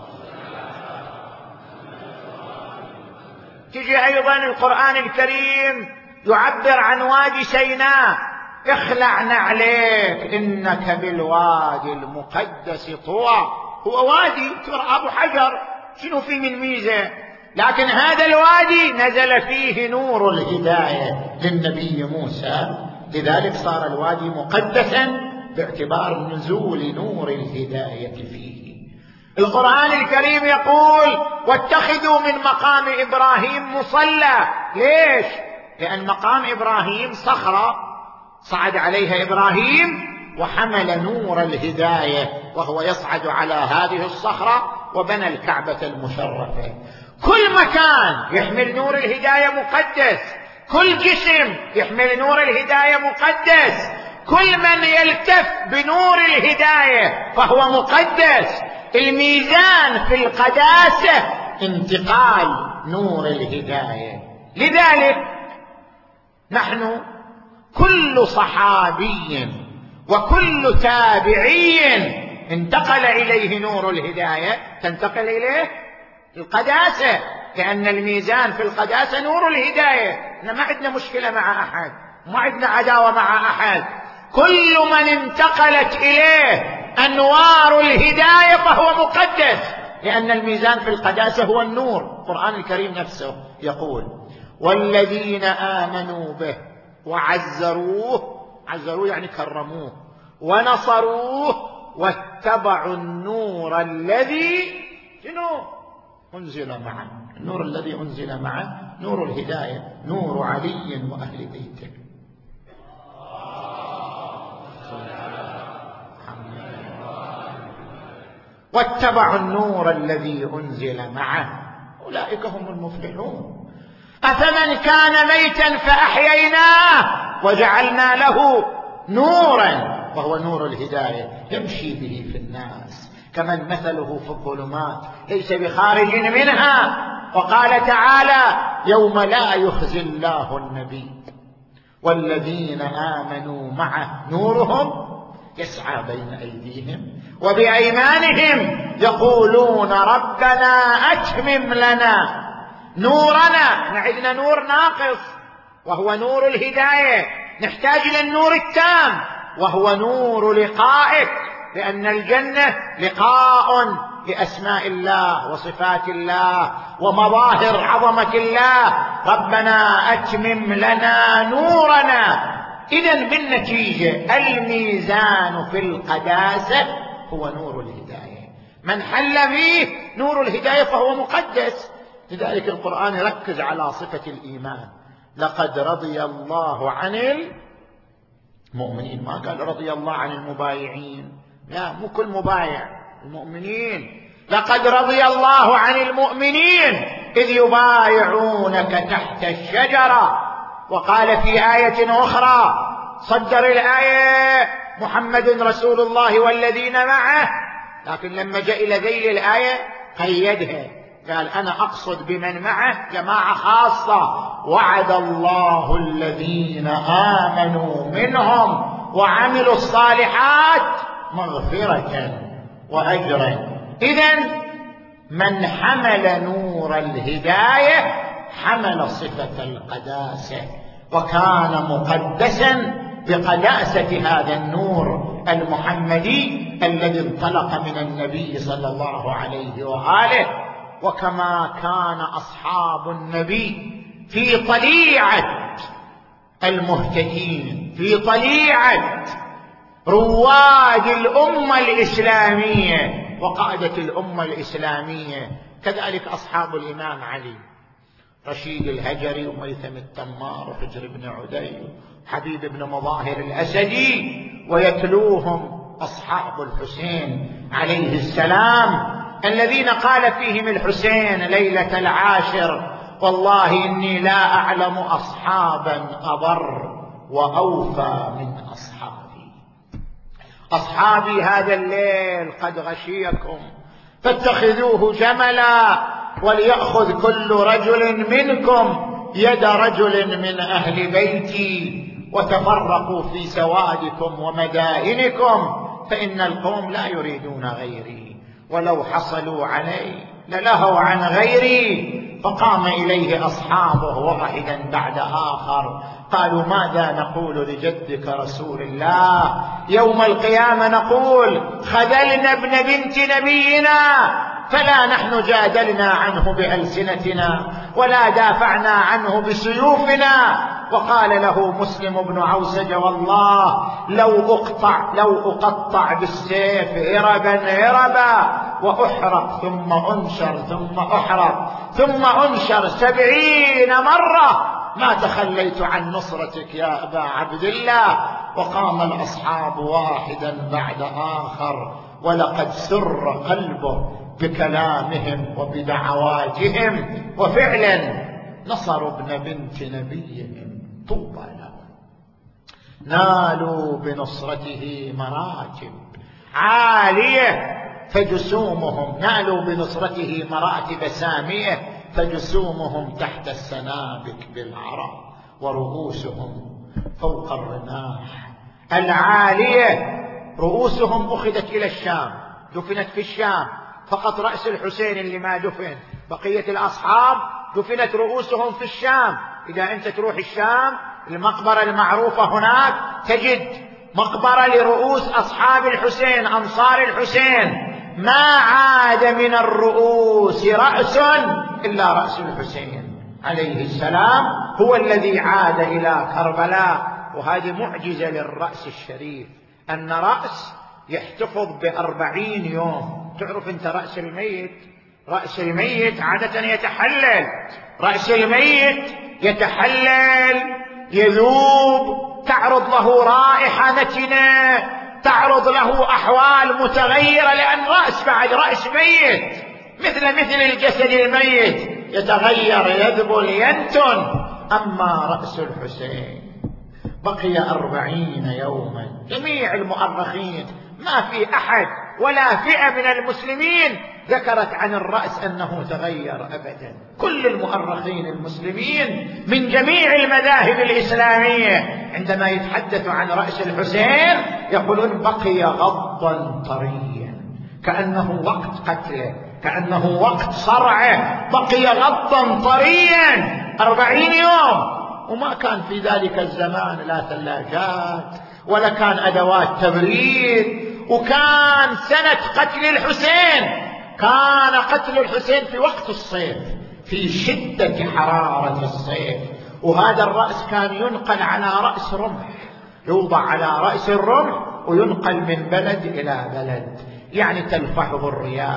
تجي أيضا القرآن الكريم يعبر عن وادي سيناء: اخلع نعليك إنك بالوادي المقدس طوى. هو وادي تراب وحجر، شنو فيه من ميزة؟ لكن هذا الوادي نزل فيه نور الهداية للنبي موسى، لذلك صار الوادي مقدسا باعتبار نزول نور الهداية فيه. القرآن الكريم يقول: واتخذوا من مقام إبراهيم مصلى. ليش؟ لأن مقام إبراهيم صخرة صعد عليها إبراهيم وحمل نور الهداية وهو يصعد على هذه الصخرة وبنى الكعبة المشرفة. كل مكان يحمل نور الهداية مقدس، كل جسم يحمل نور الهداية مقدس، كل من يلتف بنور الهداية فهو مقدس. الميزان في القداسة انتقال نور الهداية. لذلك نحن كل صحابي وكل تابعي انتقل إليه نور الهداية تنتقل إليه القداسة، لأن الميزان في القداسة نور الهداية. احنا ما عندنا مشكلة مع أحد، ما عندنا عداوة مع أحد، كل من انتقلت إليه أنوار الهداية فهو مقدس، لأن الميزان في القداسة هو النور. القرآن الكريم نفسه يقول: والذين آمنوا به وعزروه، عزروه يعني كرموه، ونصروه واتبعوا النور الذي شنو أنزل معه. النور الذي أنزل معه نور الهداية، نور علي وأهل بيته. واتبعوا النور الذي أنزل معه أولئك هم المفلحون. أفمن كان ميتا فأحييناه وجعلنا له نورا وهو نور الهداية يمشي به في الناس كمن مثله في الظلمات ليس بخارج منها. وقال تعالى: يوم لا يخزي الله النبي والذين آمنوا معه نورهم يسعى بين أيديهم وبأيمانهم يقولون ربنا أتمم لنا نورنا. نعدنا نور ناقص وهو نور الهداية، نحتاج إلى النور التام وهو نور لقائك، لأن الجنة لقاء لأسماء الله وصفات الله ومظاهر عظمة الله. ربنا أتمم لنا نورنا. إذن بالنتيجة الميزان في القداسة هو نور الهداية، من حل فيه نور الهداية فهو مقدس. لذلك القرآن يركز على صفة الإيمان، لقد رضي الله عن المؤمنين، ما قال رضي الله عن المبايعين، لا، مو كل مبايع، المؤمنين. لقد رضي الله عن المؤمنين إذ يبايعونك تحت الشجرة. وقال في آية أخرى، صدر الآية محمد رسول الله والذين معه، لكن لما جاء إلى ذيل الآية قيدها، قال أنا أقصد بمن معه جماعة خاصة، وعد الله الذين آمنوا منهم وعملوا الصالحات مغفرة وأجرا. إذن من حمل نور الهداية حمل صفة القداسة، وكان مقدسا بقداسة هذا النور المحمدي الذي انطلق من النبي صلى الله عليه وآله. وكما كان أصحاب النبي في طليعة المهتدين، في طليعة رواد الأمة الإسلامية وقادة الأمة الإسلامية، كذلك أصحاب الإمام علي، رشيد الهجري وميثم التمار وحجر بن عدي حبيب بن مظاهر الأسدي، ويتلوهم أصحاب الحسين عليه السلام الذين قال فيهم الحسين ليلة العاشر: والله إني لا أعلم أصحابا أبر وأوفى من أصحابي. أصحابي هذا الليل قد غشيكم فاتخذوه جملا، وليأخذ كل رجل منكم يد رجل من أهل بيتي، وتفرقوا في سوادكم ومدائنكم، فإن القوم لا يريدون غيري، ولو حصلوا علي للهوا عن غيري. فقام إليه أصحابه واحدا بعد آخر قالوا: ماذا نقول لجدك رسول الله يوم القيامة؟ نقول: خذلنا ابن بنت نبينا، فلا نحن جادلنا عنه بألسنتنا ولا دافعنا عنه بسيوفنا. وقال له مسلم بن عوسج: والله لو أقطع, لو أقطع بالسيف هربا هربا وأحرق ثم أنشر ثم أحرق ثم أنشر سبعين مرة ما تخليت عن نصرتك يا أبا عبد الله. وقام الأصحاب واحدا بعد آخر، ولقد سر قلبه بكلامهم وبدعواتهم، وفعلا نصروا ابن بنت نبيهم، طوبى لهم. نالوا بنصرته مراتب عالية فجسومهم، نالوا بنصرته مراتب سامية فجسومهم تحت السنابك بالعرب، ورؤوسهم فوق الرماح العالية. رؤوسهم أخذت إلى الشام، دفنت في الشام، فقط رأس الحسين اللي ما دفن، بقية الأصحاب دفنت رؤوسهم في الشام. إذا أنت تروح الشام المقبرة المعروفة هناك تجد مقبرة لرؤوس أصحاب الحسين أنصار الحسين، ما عاد من الرؤوس رأس إلا رأس الحسين عليه السلام، هو الذي عاد إلى كربلاء. وهذه معجزة للرأس الشريف، أن رأس يحتفظ بأربعين يوم. تعرف أنت رأس الميت، رأس الميت عادة يتحلل، رأس الميت يتحلل يذوب، تعرض له رائحة نتنة، تعرض له أحوال متغيرة، لأن رأس بعد رأس ميت مثل مثل الجسد الميت يتغير يذبل ينتن. أما رأس الحسين بقي أربعين يوما. جميع المؤرخين ما في أحد ولا فئة من المسلمين ذكرت عن الرأس أنه تغير أبدا. كل المؤرخين المسلمين من جميع المذاهب الإسلامية عندما يتحدث عن رأس الحسين يقولون بقي غضا طريا، كأنه وقت قتله، كأنه وقت صرعه، بقي غضا طريا أربعين يوم. وما كان في ذلك الزمان لا ثلاجات ولا كان أدوات تبريد، وكان سنة قتل الحسين، كان قتل الحسين في وقت الصيف، في شدة حرارة الصيف. وهذا الرأس كان ينقل على رأس رمح، يوضع على رأس الرمح وينقل من بلد إلى بلد، يعني تلفحه الرياح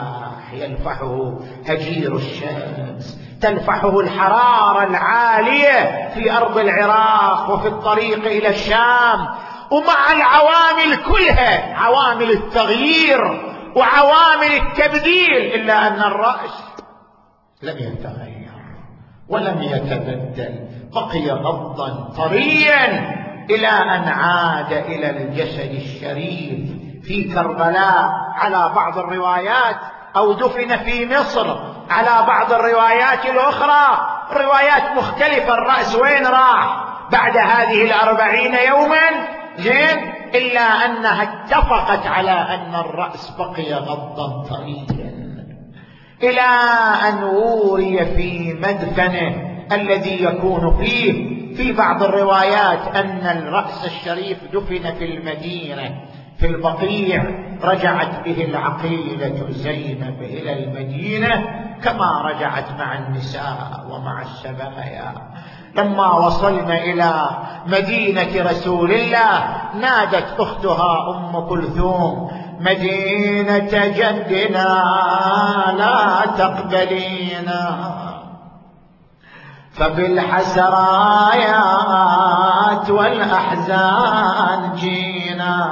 يلفحه هجير الشمس، تلفحه الحرارة العالية في أرض العراق وفي الطريق إلى الشام، ومع العوامل كلها، عوامل التغيير وعوامل التبديل، إلا أن الرأس لم يتغير ولم يتبدل، بقي غضا طريا إلى أن عاد إلى الجسد الشريف في كربلاء على بعض الروايات، أو دفن في مصر على بعض الروايات الأخرى، روايات مختلفة. الرأس وين راح بعد هذه الأربعين يوما؟ زين، إلا أنها اتفقت على أن الرأس بقي غضا طريا إلى أن وري في مدفنه الذي يكون فيه. في بعض الروايات أن الرأس الشريف دفن في المدينة في البقيع، رجعت به العقيلة زينب إلى المدينة كما رجعت مع النساء ومع السبايا. لما وصلنا إلى مدينة رسول الله نادت أختها أم كلثوم: مدينة جدنا لا تقبلينا، فبالحسرايات والأحزان جينا،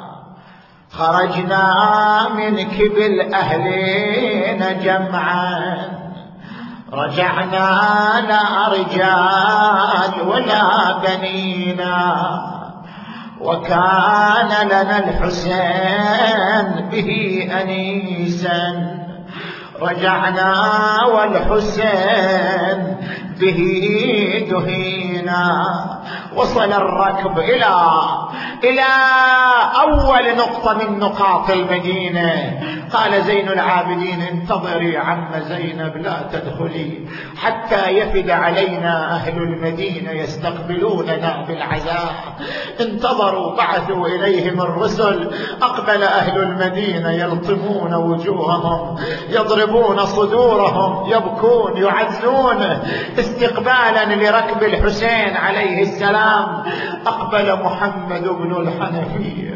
خرجنا منك بالأهلين جمعا، رجعنا لا رجال ولا بنينا، وكان لنا الحسين به أنيسا، رجعنا والحسين به دهينا. وصل الركب إلى إلى أول نقطة من نقاط المدينة. قال زين العابدين: انتظري عم زينب لا تدخلي حتى يفد علينا أهل المدينة يستقبلوننا بالعزاء. انتظروا، بعثوا إليهم الرسل، أقبل أهل المدينة يلطمون وجوههم، يضربون صدورهم، يبكون يعزون استقبالا لركب الحسين عليه السلام. أقبل محمد بن الحنفية،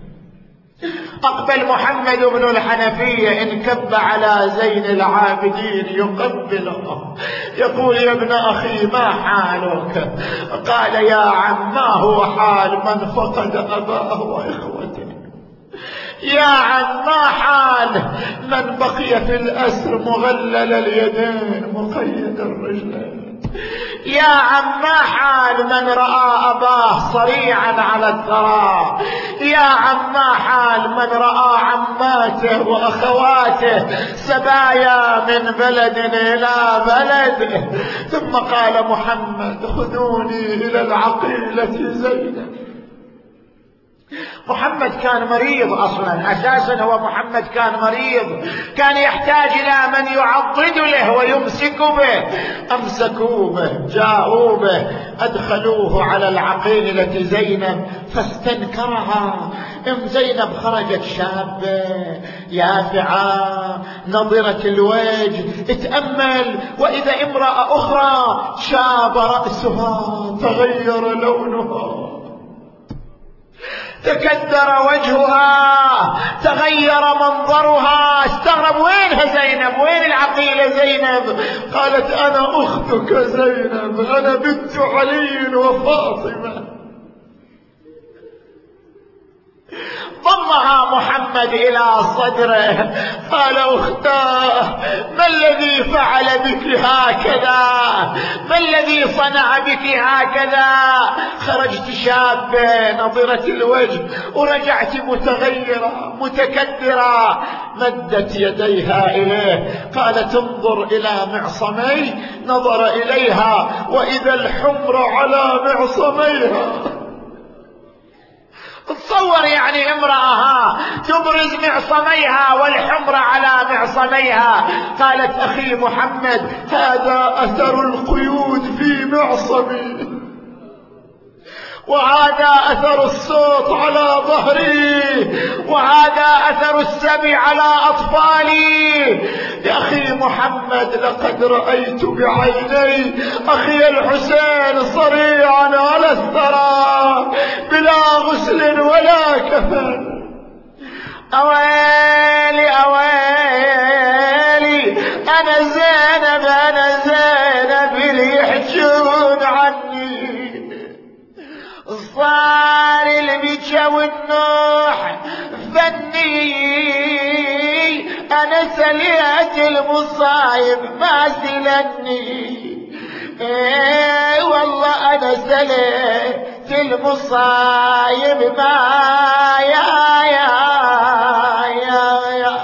أقبل محمد بن الحنفية، انكب على زين العابدين يقبله، يقول: يا ابن أخي ما حالك؟ قال: يا عم ما هو حال من فقد أباه وإخوته، يا عم ما حال من بقي في الأسر مغلل اليدين مقيد الرجلين، يا عم ما حال من رأى أباه صريعا على الثرى، يا عم ما حال من رأى عماته وأخواته سبايا من بلد إلى بلد. ثم قال محمد: خذوني إلى العقيلة زينب. محمد كان مريض أصلا، أساسا هو محمد كان مريض، كان يحتاج إلى من يعضد له ويمسك به. أمسكوا به، جاءوا به، أدخلوه على العقيلة زينب فاستنكرها. أم زينب خرجت شابة يافعة نضرة الوجه، اتأمل، وإذا امرأة أخرى شاب رأسها تغير لونها، تكدر وجهها، تغير منظرها. استغرب: وينها زينب؟ وين العقيلة زينب؟ قالت: أنا أختك زينب، أنا بنت علي وفاطمة. ضمها محمد إلى صدره، قال: أختاه، ما الذي فعل بك هكذا؟ ما الذي صنع بك هكذا؟ خرجت شابة نضرة الوجه ورجعت متغيرة متكدرة. مدت يديها إليه، قالت: انظر إلى معصمي. نظر إليها وإذا الحمر على معصميها. تصور يعني امرأة تبرز معصميها والحمر على معصميها. قالت: أخي محمد، هذا أثر القيود في معصمي، وهذا أثر الصوت على ظهري، وهذا أثر السبي على أطفالي. يا أخي محمد، لقد رأيت بعيني أخي الحسين صريعا على الثرى بلا غسل ولا كفن. أويلي أويلي جو النوح فني، أنا سليت المصايب ما سلني. ايه والله أنا سليت المصايب ما يا يا يا يا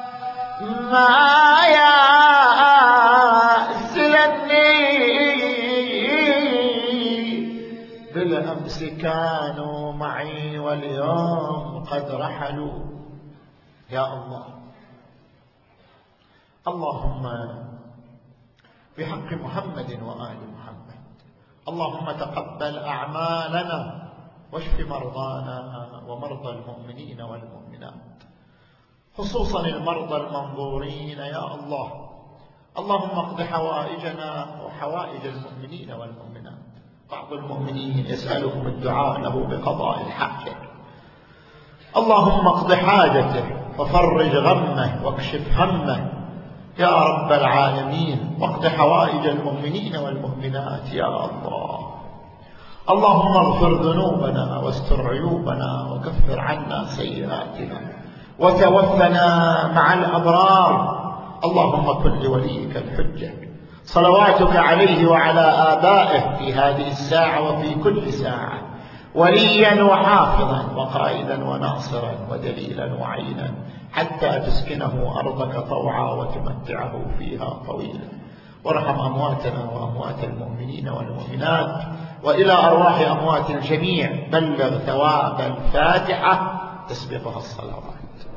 ما يا سلني. بالأمس كانوا معي واليوم قد رحلوا. يا الله، اللهم بحق محمد وآل محمد اللهم تقبل أعمالنا واشف مرضانا ومرضى المؤمنين والمؤمنات، خصوصا المرضى المنظورين يا الله. اللهم اقض حوائجنا وحوائج المؤمنين والمؤمنات. بعض المؤمنين يسألكم الدعاء له بقضاء الحاجة، اللهم اقض حاجته وفرج غمه واكشف همه يا رب العالمين، واقض حوائج المؤمنين والمؤمنات يا الله. اللهم اغفر ذنوبنا واستر عيوبنا وكفر عنا سيئاتنا وتوفنا مع الأبرار. اللهم كن لوليك الحجة، صلواتك عليه وعلى آبائه في هذه الساعة وفي كل ساعة، وليا وحافظا وقائدا وناصرا ودليلا وعينا، حتى تسكنه أرضك طوعا وتمتعه فيها طويلا. وارحم أمواتنا وأموات المؤمنين والمؤمنات، وإلى أرواح أموات الجميع بلغ ثواب الفاتحة تسبقها الصلوات.